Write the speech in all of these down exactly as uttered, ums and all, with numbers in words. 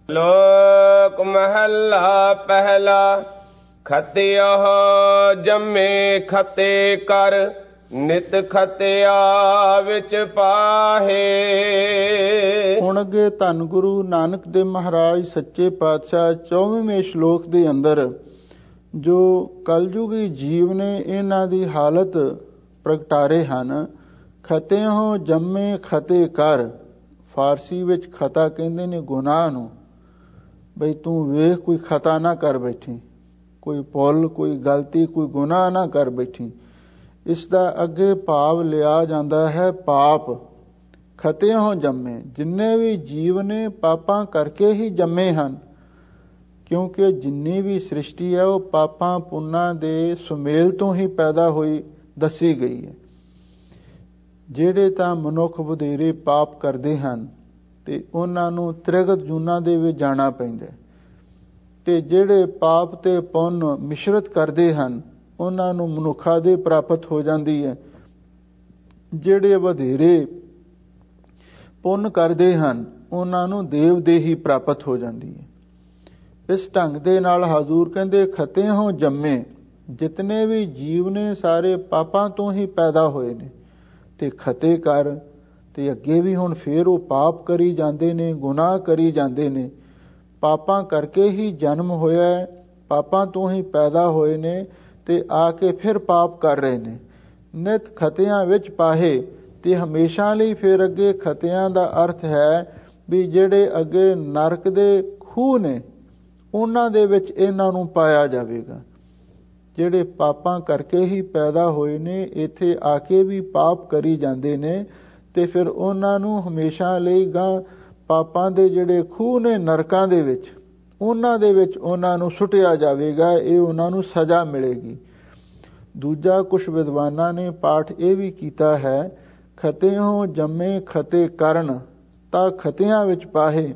ਲੋਕ ਮਹੱਲਾ ਪਹਿਲਾ। ਖਤਿਯ ਜੰਮੇ ਖਤੇ ਕਰ, ਨਿਤ ਖਤਿਆ ਵਿੱਚ ਪਾਹੇ। ਹੁਣ ਅੱਗੇ ਧੰਨ ਗੁਰੂ ਨਾਨਕ ਦੇਵ ਮਹਾਰਾਜ ਸੱਚੇ ਪਾਤਸ਼ਾਹ ਚੌਵੀਂਵੇਂ ਸ਼ਲੋਕ ਦੇ ਅੰਦਰ ਜੋ ਕਲਯੁਗੀ ਜੀਵ ਨੇ ਇਹਨਾਂ ਦੀ ਹਾਲਤ ਪ੍ਰਗਟਾ ਰਹੇ ਹਨ। ਖਤਿਯ ਜੰਮੇ ਖਤੇ ਕਰ, ਫਾਰਸੀ ਵਿੱਚ ਖਤਾ ਕਹਿੰਦੇ ਨੇ ਗੁਨਾਹ ਨੂੰ। ਬਈ ਤੂੰ ਵੇਖ ਕੋਈ ਖਤਾ ਨਾ ਕਰ ਬੈਠੀ, ਕੋਈ ਭੁੱਲ, ਕੋਈ ਗਲਤੀ, ਕੋਈ ਗੁਨਾਹ ਨਾ ਕਰ ਬੈਠੀ। ਇਸ ਦਾ ਅੱਗੇ ਭਾਵ ਲਿਆ ਜਾਂਦਾ ਹੈ ਪਾਪ। ਖਤਿਯ ਜੰਮੇ, ਜਿੰਨੇ ਵੀ ਜੀਵ ਨੇ ਪਾਪਾਂ ਕਰਕੇ ਹੀ ਜੰਮੇ ਹਨ, ਕਿਉਂਕਿ ਜਿੰਨੀ ਵੀ ਸ੍ਰਿਸ਼ਟੀ ਹੈ ਉਹ ਪਾਪਾਂ ਪੁੰਨਾਂ ਦੇ ਸੁਮੇਲ ਤੋਂ ਹੀ ਪੈਦਾ ਹੋਈ ਦੱਸੀ ਗਈ ਹੈ। ਜਿਹੜੇ ਤਾਂ ਮਨੁੱਖ ਵਧੇਰੇ ਪਾਪ ਕਰਦੇ ਹਨ ਤੇ ਉਹਨਾਂ ਨੂੰ ਤ੍ਰਿਗਤ ਜੂਨਾਂ ਦੇ ਵਿੱਚ ਜਾਣਾ ਪੈਂਦਾ, ਤੇ ਜਿਹੜੇ ਪਾਪ ਤੇ ਪੁੰਨ ਮਿਸ਼ਰਤ ਕਰਦੇ ਹਨ ਉਹਨਾਂ ਨੂੰ ਮਨੁੱਖਾ ਦੇ ਪ੍ਰਾਪਤ ਹੋ ਜਾਂਦੀ ਹੈ। ਜਿਹੜੇ ਵਧੇਰੇ ਪੁੰਨ ਕਰਦੇ ਹਨ ਉਹਨਾਂ ਨੂੰ ਦੇਵ ਦੇਹੀ ਪ੍ਰਾਪਤ ਹੋ ਜਾਂਦੀ ਹੈ। ਇਸ ਢੰਗ ਦੇ ਨਾਲ ਹਜ਼ੂਰ ਕਹਿੰਦੇ ਖਤਿਯ ਜੰਮੇ, ਜਿਤਨੇ ਵੀ ਜੀਵ ਨੇ ਸਾਰੇ ਪਾਪਾਂ ਤੋਂ ਹੀ ਪੈਦਾ ਹੋਏ ਨੇ। ਤੇ ਖਤੇ ਕਰ, ਤੇ ਅੱਗੇ ਵੀ ਹੁਣ ਫੇਰ ਉਹ ਪਾਪ ਕਰੀ ਜਾਂਦੇ ਨੇ, ਗੁਨਾਹ ਕਰੀ ਜਾਂਦੇ ਨੇ। ਪਾਪਾਂ ਕਰਕੇ ਹੀ ਜਨਮ ਹੋਇਆ, ਪਾਪਾਂ ਤੋਂ ਹੀ ਪੈਦਾ ਹੋਏ ਨੇ ਤੇ ਆ ਕੇ ਫਿਰ ਪਾਪ ਕਰ ਰਹੇ ਨੇ। ਨਿਤ ਖਤਿਆਂ ਵਿੱਚ ਪਾਹੇ, ਤੇ ਹਮੇਸ਼ਾ ਲਈ ਫਿਰ ਅੱਗੇ ਖਤਿਆਂ ਦਾ ਅਰਥ ਹੈ ਵੀ ਜਿਹੜੇ ਅੱਗੇ ਨਰਕ ਦੇ ਖੂਹ ਨੇ ਉਹਨਾਂ ਦੇ ਵਿੱਚ ਇਹਨਾਂ ਨੂੰ ਪਾਇਆ ਜਾਵੇਗਾ। ਜਿਹੜੇ ਪਾਪਾਂ ਕਰਕੇ ਹੀ ਪੈਦਾ ਹੋਏ ਨੇ ਇੱਥੇ ਆ ਕੇ ਵੀ ਪਾਪ ਕਰੀ ਜਾਂਦੇ ਨੇ, ਤੇ ਫਿਰ ਉਹਨਾਂ ਨੂੰ ਹਮੇਸ਼ਾ ਲਈ ਗਾਂ ਪਾਪਾਂ ਦੇ ਜਿਹੜੇ ਖੂਹ ਨੇ ਨਰਕਾਂ ਦੇ ਵਿੱਚ, ਉਹਨਾਂ ਦੇ ਵਿੱਚ ਉਹਨਾਂ ਨੂੰ ਸੁੱਟਿਆ ਜਾਵੇਗਾ। ਇਹ ਉਹਨਾਂ ਨੂੰ ਸਜ਼ਾ ਮਿਲੇਗੀ। ਦੂਜਾ ਕੁਛ ਵਿਦਵਾਨਾਂ ਨੇ ਪਾਠ ਇਹ ਵੀ ਕੀਤਾ ਹੈ, ਖਤਿਯ ਜੰਮੇ ਖਤੇ ਕਰਨ, ਤਾਂ ਖਤਿਆਂ ਵਿੱਚ ਪਾਹੇ।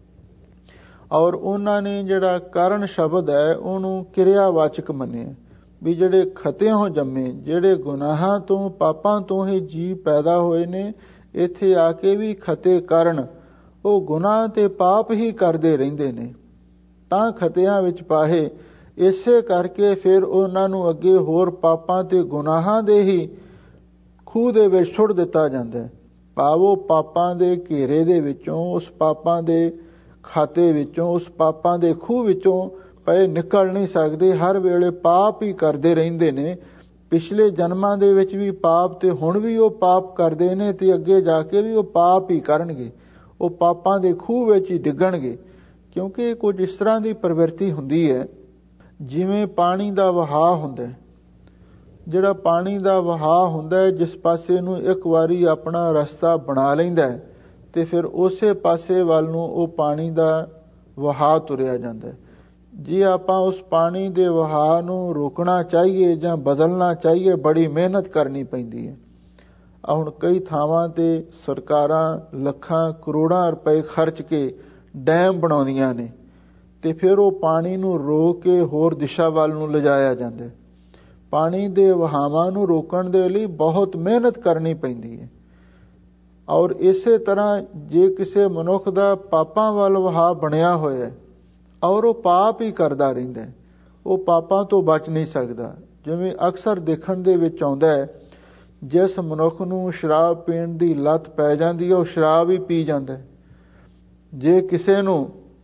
ਔਰ ਉਹਨਾਂ ਨੇ ਜਿਹੜਾ ਕਰਨ ਸ਼ਬਦ ਹੈ ਉਹਨੂੰ ਕਿਰਿਆਵਾਚਕ ਮੰਨਿਆ, ਵੀ ਜਿਹੜੇ ਖਤਿਯ ਜੰਮੇ, ਜਿਹੜੇ ਗੁਨਾਹਾਂ ਤੋਂ ਪਾਪਾਂ ਤੋਂ ਹੀ ਜੀਵ ਪੈਦਾ ਹੋਏ ਨੇ, ਇੱਥੇ ਆ ਕੇ ਵੀ ਖਤੇ ਕਰਨ, ਉਹ ਗੁਨਾਹ ਤੇ ਪਾਪ ਹੀ ਕਰਦੇ ਰਹਿੰਦੇ ਨੇ, ਤਾਂ ਖਤਿਆਂ ਵਿੱਚ ਪਾਹੇ। ਇਸੇ ਕਰਕੇ ਫਿਰ ਉਹਨਾਂ ਨੂੰ ਅੱਗੇ ਹੋਰ ਪਾਪਾਂ ਤੇ ਗੁਨਾਹਾਂ ਦੇ ਹੀ ਖੂਹ ਦੇ ਵਿੱਚ ਸੁੱਟ ਦਿੱਤਾ ਜਾਂਦਾ। ਭਾਵੋ ਪਾਪਾਂ ਦੇ ਘੇਰੇ ਦੇ ਵਿੱਚੋਂ, ਉਸ ਪਾਪਾਂ ਦੇ ਖਾਤੇ ਵਿੱਚੋਂ, ਉਸ ਪਾਪਾਂ ਦੇ ਖੂਹ ਵਿੱਚੋਂ ਪਏ ਨਿਕਲ ਨਹੀਂ ਸਕਦੇ। ਹਰ ਵੇਲੇ ਪਾਪ ਹੀ ਕਰਦੇ ਰਹਿੰਦੇ ਨੇ। ਪਿਛਲੇ ਜਨਮਾਂ ਦੇ ਵਿੱਚ ਵੀ ਪਾਪ, ਤੇ ਹੁਣ ਵੀ ਉਹ ਪਾਪ ਕਰਦੇ ਨੇ, ਤੇ ਅੱਗੇ ਜਾ ਕੇ ਵੀ ਉਹ ਪਾਪ ਹੀ ਕਰਨਗੇ। ਉਹ ਪਾਪਾਂ ਦੇ ਖੂਹ ਵਿੱਚ ਹੀ ਡਿੱਗਣਗੇ। ਕਿਉਂਕਿ ਕੁਝ ਇਸ ਤਰ੍ਹਾਂ ਦੀ ਪ੍ਰਵਿਰਤੀ ਹੁੰਦੀ ਹੈ, ਜਿਵੇਂ ਪਾਣੀ ਦਾ ਵਹਾਅ ਹੁੰਦਾ। ਜਿਹੜਾ ਪਾਣੀ ਦਾ ਵਹਾਅ ਹੁੰਦਾ, ਜਿਸ ਪਾਸੇ ਨੂੰ ਇੱਕ ਵਾਰੀ ਆਪਣਾ ਰਸਤਾ ਬਣਾ ਲੈਂਦਾ ਤੇ ਫਿਰ ਉਸੇ ਪਾਸੇ ਵੱਲ ਨੂੰ ਉਹ ਪਾਣੀ ਦਾ ਵਹਾਅ ਤੁਰਿਆ ਜਾਂਦਾ। ਜੇ ਆਪਾਂ ਉਸ ਪਾਣੀ ਦੇ ਵਹਾਅ ਨੂੰ ਰੋਕਣਾ ਚਾਹੀਏ ਜਾਂ ਬਦਲਣਾ ਚਾਹੀਏ, ਬੜੀ ਮਿਹਨਤ ਕਰਨੀ ਪੈਂਦੀ ਹੈ। ਹੁਣ ਕਈ ਥਾਵਾਂ ਤੇ ਸਰਕਾਰਾਂ ਲੱਖਾਂ ਕਰੋੜਾਂ ਰੁਪਏ ਖਰਚ ਕੇ ਡੈਮ ਬਣਾਉਂਦੀਆਂ ਨੇ, ਤੇ ਫਿਰ ਉਹ ਪਾਣੀ ਨੂੰ ਰੋਕ ਕੇ ਹੋਰ ਦਿਸ਼ਾ ਵੱਲ ਨੂੰ ਲਿਜਾਇਆ ਜਾਂਦਾ। ਪਾਣੀ ਦੇ ਵਹਾਵਾਂ ਨੂੰ ਰੋਕਣ ਦੇ ਲਈ ਬਹੁਤ ਮਿਹਨਤ ਕਰਨੀ ਪੈਂਦੀ ਹੈ। ਔਰ ਇਸੇ ਤਰ੍ਹਾਂ ਜੇ ਕਿਸੇ ਮਨੁੱਖ ਦਾ ਪਾਪਾਂ ਵੱਲ ਵਹਾਅ ਬਣਿਆ ਹੋਇਆ ਔਰ ਉਹ ਪਾਪ ਹੀ ਕਰਦਾ ਰਹਿੰਦਾ, ਉਹ ਪਾਪਾਂ ਤੋਂ ਬਚ ਨਹੀਂ ਸਕਦਾ। ਜਿਵੇਂ ਅਕਸਰ ਦੇਖਣ ਦੇ ਵਿੱਚ ਆਉਂਦਾ ਹੈ, ਜਿਸ ਮਨੁੱਖ ਨੂੰ ਸ਼ਰਾਬ ਪੀਣ ਦੀ ਲੱਤ ਪੈ ਜਾਂਦੀ ਹੈ ਉਹ ਸ਼ਰਾਬ ਹੀ ਪੀ ਜਾਂਦਾ। ਜੇ ਕਿਸੇ ਨੂੰ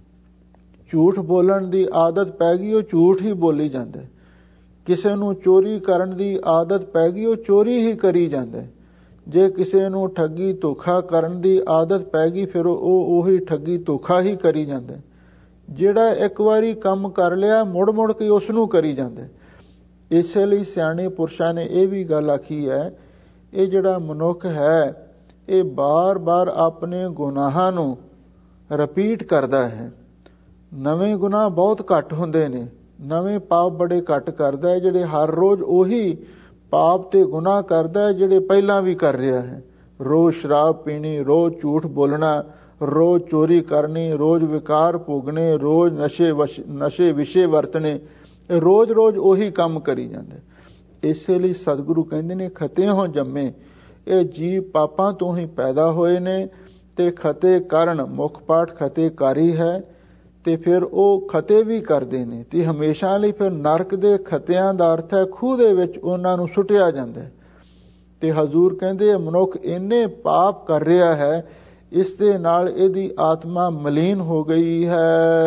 ਝੂਠ ਬੋਲਣ ਦੀ ਆਦਤ ਪੈ ਗਈ ਉਹ ਝੂਠ ਹੀ ਬੋਲੀ ਜਾਂਦਾ। ਕਿਸੇ ਨੂੰ ਚੋਰੀ ਕਰਨ ਦੀ ਆਦਤ ਪੈ ਗਈ ਉਹ ਚੋਰੀ ਹੀ ਕਰੀ ਜਾਂਦਾ। ਜੇ ਕਿਸੇ ਨੂੰ ਠੱਗੀ ਧੋਖਾ ਕਰਨ ਦੀ ਆਦਤ ਪੈ ਗਈ ਫਿਰ ਉਹ ਉਹੀ ਠੱਗੀ ਧੋਖਾ ਹੀ ਕਰੀ ਜਾਂਦਾ। ਜਿਹੜਾ ਇੱਕ ਵਾਰੀ ਕੰਮ ਕਰ ਲਿਆ ਮੁੜ ਮੁੜ ਕੇ ਉਸ ਨੂੰ ਕਰੀ ਜਾਂਦਾ। ਇਸੇ ਲਈ ਸਿਆਣੇ ਪੁਰਸ਼ਾਂ ਨੇ ਇਹ ਵੀ ਗੱਲ ਆਖੀ ਹੈ, ਇਹ ਜਿਹੜਾ ਮਨੁੱਖ ਹੈ ਇਹ ਬਾਰ-ਬਾਰ ਆਪਣੇ ਗੁਨਾਹਾਂ ਨੂੰ ਰਿਪੀਟ ਕਰਦਾ ਹੈ। ਨਵੇਂ ਗੁਨਾਹ ਬਹੁਤ ਘੱਟ ਹੁੰਦੇ ਨੇ, ਨਵੇਂ ਪਾਪ ਬੜੇ ਘੱਟ ਕਰਦਾ ਹੈ। ਜਿਹੜੇ ਹਰ ਰੋਜ਼ ਉਹੀ ਪਾਪ ਤੇ ਗੁਨਾਹ ਕਰਦਾ ਹੈ ਜਿਹੜੇ ਪਹਿਲਾਂ ਵੀ ਕਰ ਰਿਹਾ ਹੈ। ਰੋਜ਼ ਸ਼ਰਾਬ ਪੀਣੀ, ਰੋਜ਼ ਝੂਠ ਬੋਲਣਾ, ਰੋਜ਼ ਚੋਰੀ ਕਰਨੀ, ਰੋਜ਼ ਵਿਕਾਰ ਭੋਗਣੇ, ਰੋਜ਼ ਨਸ਼ੇ ਵਸ਼ ਨਸ਼ੇ ਵਿਸ਼ੇ ਵਰਤਣੇ, ਰੋਜ਼ ਰੋਜ਼ ਉਹੀ ਕੰਮ ਕਰੀ ਜਾਂਦਾ। ਇਸੇ ਲਈ ਸਤਿਗੁਰੂ ਕਹਿੰਦੇ ਨੇ ਖਤਿਯ ਜੰਮੇ, ਇਹ ਜੀਵ ਪਾਪਾਂ ਤੋਂ ਹੀ ਪੈਦਾ ਹੋਏ ਨੇ ਤੇ ਖਤੇ ਕਰਨ, ਮੁੱਖ ਪਾਠ ਖਤੇ ਕਾਰੀ ਹੈ। ਤੇ ਫਿਰ ਉਹ ਖਤੇ ਵੀ ਕਰਦੇ ਨੇ ਤੇ ਹਮੇਸ਼ਾ ਲਈ ਫਿਰ ਨਰਕ ਦੇ ਖਤਿਆਂ ਦਾ ਅਰਥ ਹੈ ਖੂਹ ਦੇ ਵਿੱਚ ਉਹਨਾਂ ਨੂੰ ਸੁੱਟਿਆ ਜਾਂਦਾ ਹੈ। ਤੇ ਹਜ਼ੂਰ ਕਹਿੰਦੇ ਮਨੁੱਖ ਇੰਨੇ ਪਾਪ ਕਰ ਰਿਹਾ ਹੈ, ਇਸ ਦੇ ਨਾਲ ਇਹਦੀ ਆਤਮਾ ਮਲੀਨ ਹੋ ਗਈ ਹੈ।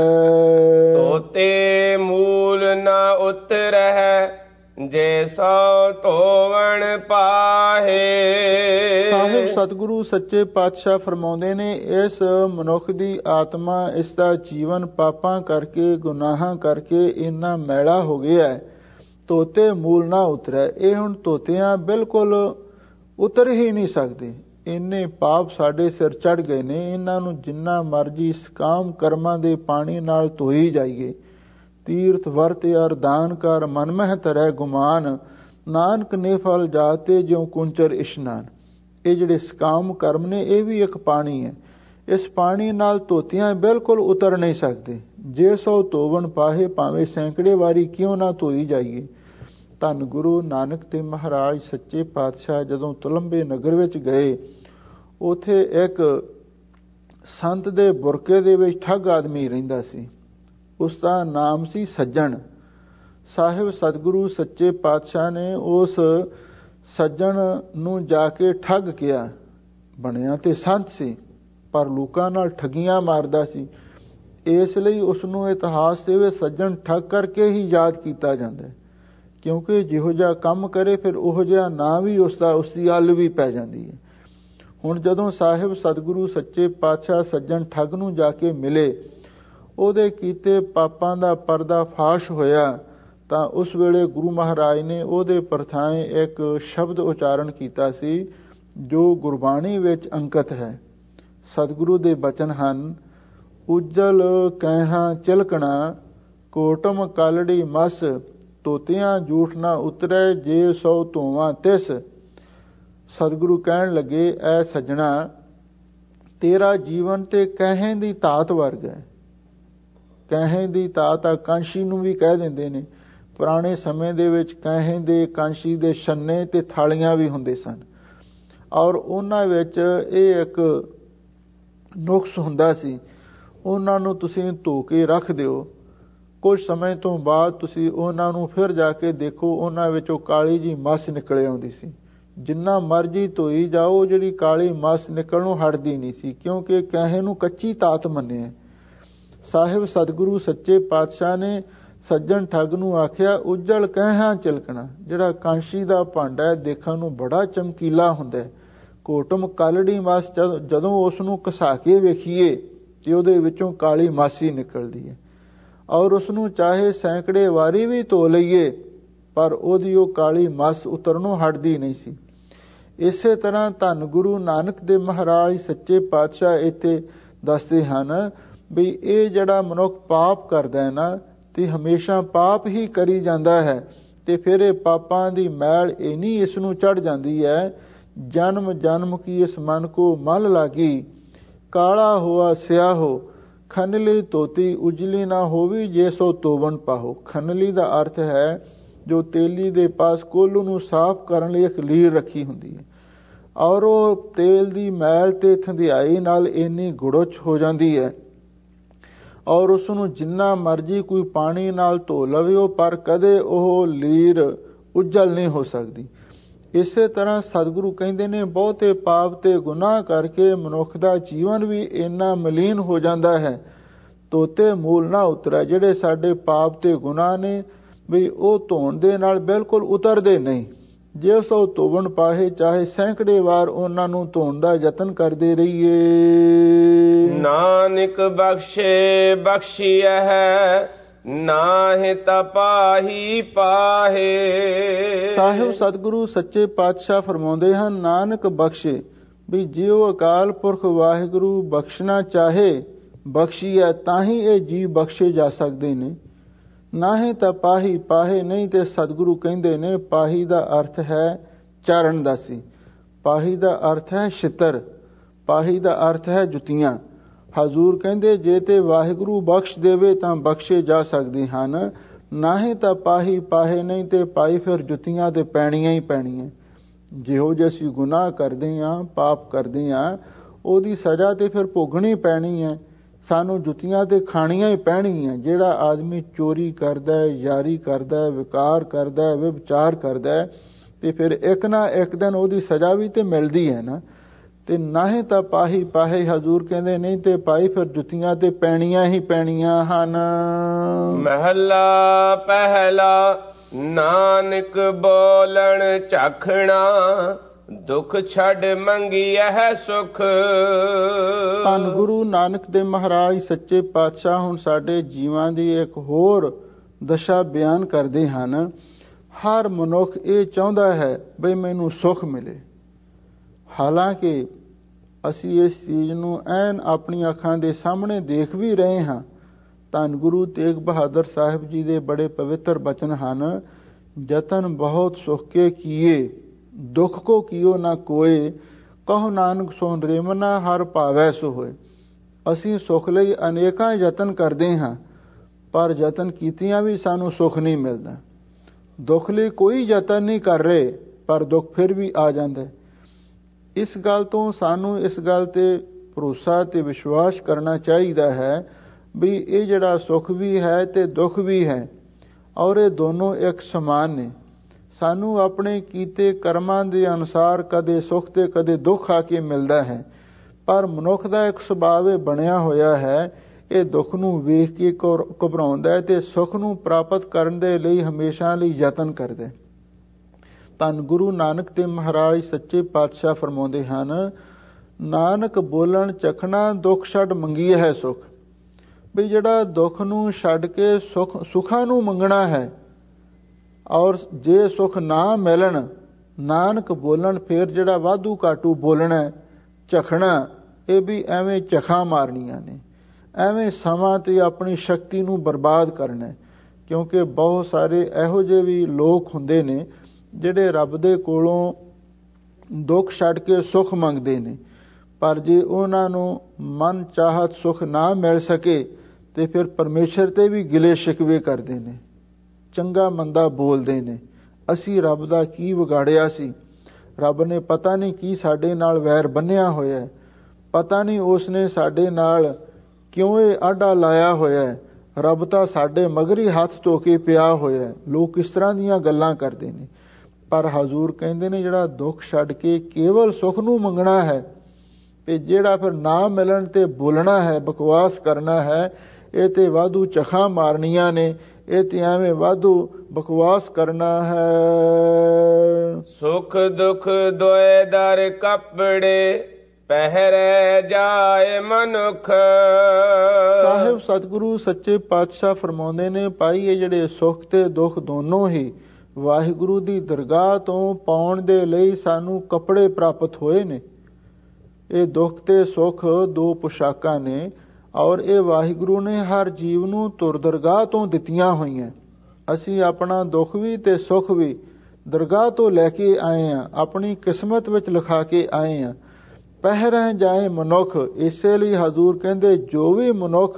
ਤੋਤੇ ਮੂਲ ਨਾ ਉਤਰਹਿ ਜੇ ਸੋ ਧੋਵਣ ਪਾਹੇ। ਸਾਹਿਬ ਸਤਿਗੁਰੂ ਸੱਚੇ ਪਾਤਸ਼ਾਹ ਫਰਮਾਉਂਦੇ ਨੇ, ਇਸ ਮਨੁੱਖ ਦੀ ਆਤਮਾ, ਇਸ ਦਾ ਜੀਵਨ ਪਾਪਾਂ ਕਰਕੇ, ਗੁਨਾਹਾਂ ਕਰਕੇ ਇੰਨਾ ਮੈਲਾ ਹੋ ਗਿਆ ਹੈ, ਤੋਤੇ ਮੂਲ ਨਾ ਉਤਰੈ। ਇਹ ਹੁਣ ਤੋਤਿਆਂ ਬਿਲਕੁਲ ਉਤਰ ਹੀ ਨਹੀਂ ਸਕਦੇ, ਇੰਨੇ ਪਾਪ ਸਾਡੇ ਸਿਰ ਚੜ ਗਏ ਨੇ। ਇਹਨਾਂ ਨੂੰ ਜਿੰਨਾ ਮਰਜੀ ਸਕਾਮ ਕਰਮਾਂ ਦੇ ਪਾਣੀ ਨਾਲ ਧੋਈ ਜਾਈਏ, ਤੀਰਥ ਵਰਤ ਅਰ ਦਾਨ ਕਰ ਮਨ ਮਹਿ ਤਰੈ ਗੁਮਾਨ, ਨਾਨਕ ਨੇ ਫਲ ਜਾਤੇ ਜਿਉ ਕੁੰਚਰ ਇਸ਼ਨਾਨ। ਇਹ ਜਿਹੜੇ ਸਕਾਮ ਕਰਮ ਨੇ ਇਹ ਵੀ ਇੱਕ ਪਾਣੀ ਹੈ, ਇਸ ਪਾਣੀ ਨਾਲ ਧੋਤੀਆਂ ਬਿਲਕੁਲ ਉਤਰ ਨਹੀਂ ਸਕਦੇ। ਜੇ ਸੋ ਧੋਵਣ ਪਾਹੇ, ਭਾਵੇਂ ਸੈਂਕੜੇ ਵਾਰੀ ਕਿਉਂ ਨਾ ਧੋਈ ਜਾਈਏ। ਧੰਨ ਗੁਰੂ ਨਾਨਕ ਦੇਵ ਮਹਾਰਾਜ ਸੱਚੇ ਪਾਤਸ਼ਾਹ ਜਦੋਂ ਤੁਲੰਬੇ ਨਗਰ ਵਿੱਚ ਗਏ, ਉੱਥੇ ਇੱਕ ਸੰਤ ਦੇ ਬੁਰਕੇ ਦੇ ਵਿੱਚ ਠੱਗ ਆਦਮੀ ਰਹਿੰਦਾ ਸੀ, ਉਸ ਦਾ ਨਾਮ ਸੀ ਸੱਜਣ। ਸਾਹਿਬ ਸਤਿਗੁਰੂ ਸੱਚੇ ਪਾਤਸ਼ਾਹ ਨੇ ਉਸ ਸੱਜਣ ਨੂੰ ਜਾ ਕੇ ਠੱਗ ਕਿਹਾ। ਬਣਿਆ ਤੇ ਸੰਤ ਸੀ ਪਰ ਲੋਕਾਂ ਨਾਲ ਠੱਗੀਆਂ ਮਾਰਦਾ ਸੀ, ਇਸ ਲਈ ਉਸ ਨੂੰ ਇਤਿਹਾਸ ਦੇ ਵਿੱਚ ਸੱਜਣ ਠੱਗ ਕਰਕੇ ਹੀ ਯਾਦ ਕੀਤਾ ਜਾਂਦਾ ਹੈ, ਕਿਉਂਕਿ ਜਿਹੋ ਜਿਹਾ ਕੰਮ ਕਰੇ ਫਿਰ ਉਹੋ ਜਿਹਾ ਨਾਂ ਵੀ ਉਸ ਦਾ, ਉਸ ਦੀ ਅੱਲ ਵੀ ਪੈ ਜਾਂਦੀ ਹੈ। ਹੁਣ ਜਦੋਂ ਸਾਹਿਬ ਸਤਿਗੁਰੂ ਸੱਚੇ ਪਾਤਸ਼ਾਹ ਸੱਜਣ ਠੱਗ ਨੂੰ ਜਾ ਕੇ ਮਿਲੇ, ਉਹਦੇ ਕੀਤੇ ਪਾਪਾਂ ਦਾ ਪਰਦਾ ਫਾਸ਼ ਹੋਇਆ, ਤਾਂ ਉਸ ਵੇਲੇ ਗੁਰੂ ਮਹਾਰਾਜ ਨੇ ਉਹਦੇ ਪਰਥਾਏ ਇੱਕ ਸ਼ਬਦ ਉਚਾਰਨ ਕੀਤਾ ਸੀ ਜੋ ਗੁਰਬਾਣੀ ਵਿੱਚ ਅੰਕਿਤ ਹੈ। ਸਤਿਗੁਰੂ ਦੇ ਬਚਨ ਹਨ, ਉਜਲ ਕਹਿਹਾਂ ਚਿਲਕਣਾ ਕੋਟਮ ਕਾਲੜੀ ਮਸ, ਤੋਤਿਆਂ ਝੂਠ ਨਾ ਉਤਰੈ ਜੇ ਸੋ ਧੋਵਾਂ ਤਿਸ। ਸਤਿਗੁਰੂ ਕਹਿਣ ਲੱਗੇ, ਐ ਸੱਜਣਾ, ਤੇਰਾ ਜੀਵਨ ਤੇ ਕਹਿਂ ਦੀ ਧਾਤ ਵਰਗਾ ਹੈ। ਕਹਿਂ ਦੀ ਧਾਤ ਆ ਕਾਂਸ਼ੀ ਨੂੰ ਵੀ ਕਹਿ ਦਿੰਦੇ ਨੇ। ਪੁਰਾਣੇ ਸਮੇਂ ਦੇ ਵਿੱਚ ਕਹਿਂ ਦੇ, ਕਾਂਸ਼ੀ ਦੇ ਛੰਨੇ ਤੇ ਥਾਲੀਆਂ ਵੀ ਹੁੰਦੇ ਸਨ, ਔਰ ਉਹਨਾਂ ਵਿੱਚ ਇਹ ਇੱਕ ਨੁਕਸ ਹੁੰਦਾ ਸੀ, ਉਹਨਾਂ ਨੂੰ ਤੁਸੀਂ ਧੋ ਕੇ ਰੱਖ ਦਿਓ, ਕੁਝ ਸਮੇਂ ਤੋਂ ਬਾਅਦ ਤੁਸੀਂ ਉਹਨਾਂ ਨੂੰ ਫਿਰ ਜਾ ਕੇ ਦੇਖੋ, ਉਹਨਾਂ ਵਿੱਚੋਂ ਕਾਲੀ ਜੀ ਮੱਸ ਨਿਕਲ ਆਉਂਦੀ ਸੀ। ਜਿੰਨਾ ਮਰਜੀ ਧੋਈ ਜਾਓ, ਜਿਹੜੀ ਕਾਲੀ ਮੱਸ ਨਿਕਲਣੋਂ ਹਟਦੀ ਨਹੀਂ ਸੀ, ਕਿਉਂਕਿ ਕਹਿ ਨੂੰ ਕੱਚੀ ਧਾਤ ਮੰਨਿਆ। ਸਾਹਿਬ ਸਤਿਗੁਰੂ ਸੱਚੇ ਪਾਤਸ਼ਾਹ ਨੇ ਸੱਜਣ ਠੱਗ ਨੂੰ ਆਖਿਆ, ਉਜਲ ਕਹਿਹਾਂ ਚਿਲਕਣਾ। ਜਿਹੜਾ ਕਾਂਸ਼ੀ ਦਾ ਭਾਂਡਾ ਹੈ, ਦੇਖਣ ਨੂੰ ਬੜਾ ਚਮਕੀਲਾ ਹੁੰਦਾ ਹੈ, ਕੋਟਮ ਕਾਲੜੀ ਮੱਸ, ਜਦੋਂ ਉਸ ਨੂੰ ਘਸਾ ਕੇ ਵੇਖੀਏ ਤੇ ਉਹਦੇ ਵਿੱਚੋਂ ਕਾਲੀ ਮਾਸੀ ਨਿਕਲਦੀ ਹੈ, ਔਰ ਉਸ ਨੂੰ ਚਾਹੇ ਸੈਂਕੜੇ ਵਾਰੀ ਵੀ ਧੋ ਲਈਏ ਪਰ ਉਹਦੀ ਉਹ ਕਾਲੀ ਮੱਸ ਉਤਰਨੋਂ ਹਟਦੀ ਨਹੀਂ ਸੀ। ਇਸੇ ਤਰ੍ਹਾਂ ਧੰਨ ਗੁਰੂ ਨਾਨਕ ਦੇਵ ਮਹਾਰਾਜ ਸੱਚੇ ਪਾਤਸ਼ਾਹ ਇੱਥੇ ਦੱਸਦੇ ਹਨ ਵੀ ਇਹ ਜਿਹੜਾ ਮਨੁੱਖ ਪਾਪ ਕਰਦਾ ਹੈ ਨਾ, ਤੇ ਹਮੇਸ਼ਾ ਪਾਪ ਹੀ ਕਰੀ ਜਾਂਦਾ ਹੈ, ਤੇ ਫਿਰ ਇਹ ਪਾਪਾਂ ਦੀ ਮੈਲ ਇੰਨੀ ਇਸ ਨੂੰ ਚੜ ਜਾਂਦੀ ਹੈ, ਜਨਮ ਜਨਮ ਕੀ ਇਸ ਮਨ ਕੋ ਮਲ ਲਾਗੀ, ਕਾਲਾ ਹੋਆ ਸਿਆਹੋ ਖਨਲੀ ਧੋਤੀ ਉਜਲੀ ਨਾ ਹੋਵੀ ਜੇ ਸੋ ਧੋਵਣ ਪਾਹੋ। ਖਨਲੀ ਦਾ ਅਰਥ ਹੈ ਜੋ ਤੇਲੀ ਦੇ ਪਾਸ ਕੋਲੂ ਨੂੰ ਸਾਫ਼ ਕਰਨ ਲਈ ਇੱਕ ਲੀਰ ਰੱਖੀ ਹੁੰਦੀ ਹੈ, ਔਰ ਉਹ ਤੇਲ ਦੀ ਮੈਲ ਤੇ ਥੰਧਿਆਈ ਨਾਲ ਇੰਨੀ ਗੁੜਚ ਹੋ ਜਾਂਦੀ ਹੈ, ਔਰ ਉਸ ਨੂੰ ਜਿੰਨਾ ਮਰਜੀ ਕੋਈ ਪਾਣੀ ਨਾਲ ਧੋ ਲਵੇ, ਪਰ ਕਦੇ ਉਹ ਲੀਰ ਉਜਲ ਨਹੀਂ ਹੋ ਸਕਦੀ। ਇਸੇ ਤਰ੍ਹਾਂ ਸਤਿਗੁਰੂ ਕਹਿੰਦੇ ਨੇ, ਬਹੁਤੇ ਪਾਪ ਤੇ ਗੁਨਾਹ ਕਰਕੇ ਮਨੁੱਖ ਦਾ ਜੀਵਨ ਵੀ ਇੰਨਾ ਮਲੀਨ ਹੋ ਜਾਂਦਾ ਹੈ, ਤੋਤੇ ਮੂਲ ਨਾ ਉਤਰੈ। ਜਿਹੜੇ ਸਾਡੇ ਪਾਪ ਤੇ ਗੁਨਾਹ ਨੇ ਵੀ ਉਹ ਧੋਣ ਦੇ ਨਾਲ ਬਿਲਕੁਲ ਉਤਰਦੇ ਨਹੀਂ। ਜੇ ਸੋ ਧੋਵਣ ਪਾਹੇ, ਚਾਹੇ ਸੈਂਕੜੇ ਵਾਰ ਉਹਨਾਂ ਨੂੰ ਧੋਣ ਦਾ ਯਤਨ ਕਰਦੇ ਰਹੀਏ। ਨਾਨਕ ਬਖਸ਼ੇ ਬਖਸ਼ੀਐ ਹੈ, ਨਾਹਿ ਤਪਾਹੀ ਪਾਹੇ। ਸਾਹਿਬ ਸਤਿਗੁਰੂ ਸੱਚੇ ਪਾਤਸ਼ਾਹ ਫਰਮਾਉਂਦੇ ਹਨ, ਨਾਨਕ ਬਖਸ਼ੇ, ਵੀ ਜਿਉ ਅਕਾਲ ਪੁਰਖ ਵਾਹਿਗੁਰੂ ਬਖਸ਼ਣਾ ਚਾਹੇ, ਬਖਸ਼ੀਐ, ਤਾਂ ਹੀ ਇਹ ਜੀਵ ਬਖਸ਼ੇ ਜਾ ਸਕਦੇ ਨੇ। ਨਾਹੀ ਤਾਂ ਪਾਹੀ, ਪਾਹੇ ਨਹੀਂ ਤੇ ਸਤਿਗੁਰੂ ਕਹਿੰਦੇ ਨੇ, ਪਾਹੀ ਦਾ ਅਰਥ ਹੈ ਚਾਰਨ ਦਾਸੀ, ਪਾਹੀ ਦਾ ਅਰਥ ਹੈ ਛਿੱਤਰ, ਪਾਹੀ ਦਾ ਅਰਥ ਹੈ ਜੁੱਤੀਆਂ। ਹਜ਼ੂਰ ਕਹਿੰਦੇ, ਜੇ ਤੇ ਵਾਹਿਗੁਰੂ ਬਖਸ਼ ਦੇਵੇ ਤਾਂ ਬਖਸ਼ੇ ਜਾ ਸਕਦੇ ਹਨ, ਨਾਹੀ ਤਾਂ ਪਾਹੀ, ਪਾਹੇ ਨਹੀਂ ਤੇ ਪਾਈ ਫਿਰ ਜੁੱਤੀਆਂ ਤੇ ਪੈਣੀਆਂ ਹੀ ਪੈਣੀਆਂ। ਜਿਹੋ ਜਿਹੇ ਅਸੀਂ ਗੁਨਾਹ ਕਰਦੇ ਹਾਂ, ਪਾਪ ਕਰਦੇ ਹਾਂ, ਉਹਦੀ ਸਜ਼ਾ ਤੇ ਫਿਰ ਭੋਗਣੀ ਪੈਣੀ ਹੈ, ਸਾਨੂੰ ਜੁੱਤੀਆਂ ਤੇ ਖਾਣੀਆਂ ਹੀ ਪੈਣਗੀਆਂ। ਜਿਹੜਾ ਆਦਮੀ ਚੋਰੀ ਕਰਦਾ ਹੈ, ਯਾਰੀ ਕਰਦਾ ਹੈ, ਵਿਕਾਰ ਕਰਦਾ ਹੈ, ਵਿਭਚਾਰ ਕਰਦਾ ਹੈ, ਤੇ ਫਿਰ ਇੱਕ ਨਾ ਇੱਕ ਦਿਨ ਉਹਦੀ ਸਜ਼ਾ ਵੀ ਤੇ ਮਿਲਦੀ ਹੈ ਨਾ। ਤੇ ਨਾਹੀਂ ਤਾਂ ਪਾਹੀ ਪਾਹੇ, ਹਜ਼ੂਰ ਕਹਿੰਦੇ ਨਹੀਂ ਤੇ ਪਾਈ ਫਿਰ ਜੁੱਤੀਆਂ ਤੇ ਪੈਣੀਆਂ ਹੀ ਪੈਣੀਆਂ ਹਨ। ਮਹੱਲਾ ਪਹਿਲਾ। ਨਾਨਕ ਬੋਲਣ ਝਾਖਣਾ, ਦੁੱਖ ਛੱਡ ਮੰਗੀਐ ਸੁਖ। ਧੰਨ ਗੁਰੂ ਨਾਨਕ ਦੇਵ ਮਹਾਰਾਜ ਸੱਚੇ ਪਾਤਸ਼ਾਹ ਹੁਣ ਸਾਡੇ ਜੀਵਾਂ ਦੀ ਇੱਕ ਹੋਰ ਦਸ਼ਾ ਬਿਆਨ ਕਰਦੇ ਹਨ। ਹਰ ਮਨੁੱਖ ਇਹ ਚਾਹੁੰਦਾ ਹੈ ਬਈ ਮੈਨੂੰ ਸੁੱਖ ਮਿਲੇ। ਹਾਲਾਂਕਿ ਅਸੀਂ ਇਸ ਚੀਜ਼ ਨੂੰ ਐਨ ਆਪਣੀ ਅੱਖਾਂ ਦੇ ਸਾਹਮਣੇ ਦੇਖ ਵੀ ਰਹੇ ਹਾਂ। ਧੰਨ ਗੁਰੂ ਤੇਗ ਬਹਾਦਰ ਸਾਹਿਬ ਜੀ ਦੇ ਬੜੇ ਪਵਿੱਤਰ ਬਚਨ ਹਨ। ਜਤਨ ਬਹੁਤ ਸੁਖ ਕੇ ਕੀਏ, ਦੁੱਖ ਕੋ ਕੀਓ ਨਾ ਕੋਏ, ਕਹੋ ਨਾਨਕ ਸੋ ਰੇਮਨਾ ਹਰ ਭਾਵੈ ਸੋ ਹੋਏ। ਅਸੀਂ ਸੁੱਖ ਲਈ ਅਨੇਕਾਂ ਯਤਨ ਕਰਦੇ ਹਾਂ, ਪਰ ਯਤਨ ਕੀਤਿਆਂ ਵੀ ਸਾਨੂੰ ਸੁੱਖ ਨਹੀਂ ਮਿਲਦਾ। ਦੁੱਖ ਲਈ ਕੋਈ ਯਤਨ ਨਹੀਂ ਕਰ ਰਹੇ, ਪਰ ਦੁੱਖ ਫਿਰ ਵੀ ਆ ਜਾਂਦਾ। ਇਸ ਗੱਲ ਤੋਂ ਸਾਨੂੰ ਇਸ ਗੱਲ ਤੇ ਭਰੋਸਾ ਤੇ ਵਿਸ਼ਵਾਸ ਕਰਨਾ ਚਾਹੀਦਾ ਹੈ ਵੀ ਇਹ ਜਿਹੜਾ ਸੁੱਖ ਵੀ ਹੈ ਤੇ ਦੁੱਖ ਵੀ ਹੈ, ਔਰ ਇਹ ਦੋਨੋਂ ਇੱਕ ਸਮਾਨ ਨੇ। ਸਾਨੂੰ ਆਪਣੇ ਕੀਤੇ ਕਰਮਾਂ ਦੇ ਅਨੁਸਾਰ ਕਦੇ ਸੁੱਖ ਤੇ ਕਦੇ ਦੁੱਖ ਆ ਕੇ ਮਿਲਦਾ ਹੈ, ਪਰ ਮਨੁੱਖ ਦਾ ਇੱਕ ਸੁਭਾਅ ਇਹ ਬਣਿਆ ਹੋਇਆ ਹੈ, ਇਹ ਦੁੱਖ ਨੂੰ ਵੇਖ ਕੇ ਘਬਰਾਉਂਦਾ ਹੈ ਤੇ ਸੁੱਖ ਨੂੰ ਪ੍ਰਾਪਤ ਕਰਨ ਦੇ ਲਈ ਹਮੇਸ਼ਾ ਲਈ ਯਤਨ ਕਰਦਾ। ਧੰਨ ਗੁਰੂ ਨਾਨਕ ਦੇਵ ਮਹਾਰਾਜ ਸੱਚੇ ਪਾਤਸ਼ਾਹ ਫਰਮਾਉਂਦੇ ਹਨ, ਨਾਨਕ ਬੋਲਣ ਚਖਣਾ, ਦੁੱਖ ਛੱਡ ਮੰਗੀ ਹੈ ਸੁਖ। ਵੀ ਜਿਹੜਾ ਦੁੱਖ ਨੂੰ ਛੱਡ ਕੇ ਸੁਖ ਸੁੱਖਾਂ ਨੂੰ ਮੰਗਣਾ ਹੈ, ਔਰ ਜੇ ਸੁੱਖ ਨਾ ਮਿਲਣ, ਨਾਨਕ ਬੋਲਣ, ਫਿਰ ਜਿਹੜਾ ਵਾਧੂ ਘਾਟੂ ਬੋਲਣਾ ਚਖਣਾ, ਇਹ ਵੀ ਐਵੇਂ ਚਖਾਂ ਮਾਰਨੀਆਂ ਨੇ, ਐਵੇਂ ਸਮਾਂ ਤੇ ਆਪਣੀ ਸ਼ਕਤੀ ਨੂੰ ਬਰਬਾਦ ਕਰਨਾ। ਕਿਉਂਕਿ ਬਹੁਤ ਸਾਰੇ ਇਹੋ ਜਿਹੇ ਵੀ ਲੋਕ ਹੁੰਦੇ ਨੇ ਜਿਹੜੇ ਰੱਬ ਦੇ ਕੋਲੋਂ ਦੁੱਖ ਛੱਡ ਕੇ ਸੁੱਖ ਮੰਗਦੇ ਨੇ, ਪਰ ਜੇ ਉਹਨਾਂ ਨੂੰ ਮਨ ਚਾਹਤ ਸੁੱਖ ਨਾ ਮਿਲ ਸਕੇ ਤੇ ਫਿਰ ਪਰਮੇਸ਼ਰ ਤੇ ਵੀ ਗਿਲੇ ਸ਼ਿਕਵੇ ਕਰਦੇ ਨੇ, ਚੰਗਾ ਮੰਦਾ ਬੋਲਦੇ ਨੇ। ਅਸੀਂ ਰੱਬ ਦਾ ਕੀ ਵਿਗਾੜਿਆ ਸੀ? ਰੱਬ ਨੇ ਪਤਾ ਨਹੀਂ ਕੀ ਸਾਡੇ ਨਾਲ ਵੈਰ ਬੰਨਿਆ ਹੋਇਆ, ਪਤਾ ਨਹੀਂ ਉਸ ਨੇ ਸਾਡੇ ਨਾਲ ਕਿਉਂ ਇਹ ਆਡਾ ਲਾਇਆ ਹੋਇਆ। ਰੱਬ ਤਾਂ ਸਾਡੇ ਮਗਰੀ ਹੱਥ ਧੋ ਕੇ ਪਿਆ ਹੋਇਆ। ਲੋਕ ਇਸ ਤਰ੍ਹਾਂ ਦੀਆਂ ਗੱਲਾਂ ਕਰਦੇ ਨੇ, ਪਰ ਹਜ਼ੂਰ ਕਹਿੰਦੇ ਨੇ ਜਿਹੜਾ ਦੁੱਖ ਛੱਡ ਕੇ ਕੇਵਲ ਸੁੱਖ ਨੂੰ ਮੰਗਣਾ ਹੈ, ਤੇ ਜਿਹੜਾ ਫਿਰ ਨਾ ਮਿਲਣ ਤੇ ਬੋਲਣਾ ਹੈ, ਬਕਵਾਸ ਕਰਨਾ ਹੈ, ਇਹ ਤੇ ਵਾਧੂ ਚਖਾਂ ਮਾਰਨੀਆਂ ਨੇ, ਇਹ ਤੇ ਐਵੇਂ ਵਾਧੂ ਬਕਵਾਸ ਕਰਨਾ ਹੈ। ਸੁਖ ਦੁਖ ਦੋਏ ਦਰ ਕੱਪੜੇ, ਪਹਿਰੇ ਜਾਏ ਮਨੁੱਖ। ਸਾਹਿਬ ਸਤਿਗੁਰੂ ਸੱਚੇ ਪਾਤਸ਼ਾਹ ਫਰਮਾਉਂਦੇ ਨੇ, ਭਾਈ ਇਹ ਜਿਹੜੇ ਸੁੱਖ ਤੇ ਦੁੱਖ ਦੋਨੋਂ ਹੀ ਵਾਹਿਗੁਰੂ ਦੀ ਦਰਗਾਹ ਤੋਂ ਪਾਉਣ ਦੇ ਲਈ ਸਾਨੂੰ ਕੱਪੜੇ ਪ੍ਰਾਪਤ ਹੋਏ ਨੇ। ਇਹ ਦੁੱਖ ਤੇ ਸੁੱਖ ਦੋ ਪੁਸ਼ਾਕਾਂ ਨੇ, ਔਰ ਇਹ ਵਾਹਿਗੁਰੂ ਨੇ ਹਰ ਜੀਵ ਨੂੰ ਧੁਰ ਦਰਗਾਹ ਤੋਂ ਦਿੱਤੀਆਂ ਹੋਈਆਂ। ਅਸੀਂ ਆਪਣਾ ਦੁੱਖ ਵੀ ਤੇ ਸੁੱਖ ਵੀ ਦਰਗਾਹ ਤੋਂ ਲੈ ਕੇ ਆਏ ਹਾਂ, ਆਪਣੀ ਕਿਸਮਤ ਵਿੱਚ ਲਿਖਾ ਕੇ ਆਏ ਹਾਂ। ਪਹਿਰੇ ਜਾਏ ਮਨੁੱਖ, ਇਸੇ ਲਈ ਹਜ਼ੂਰ ਕਹਿੰਦੇ ਜੋ ਵੀ ਮਨੁੱਖ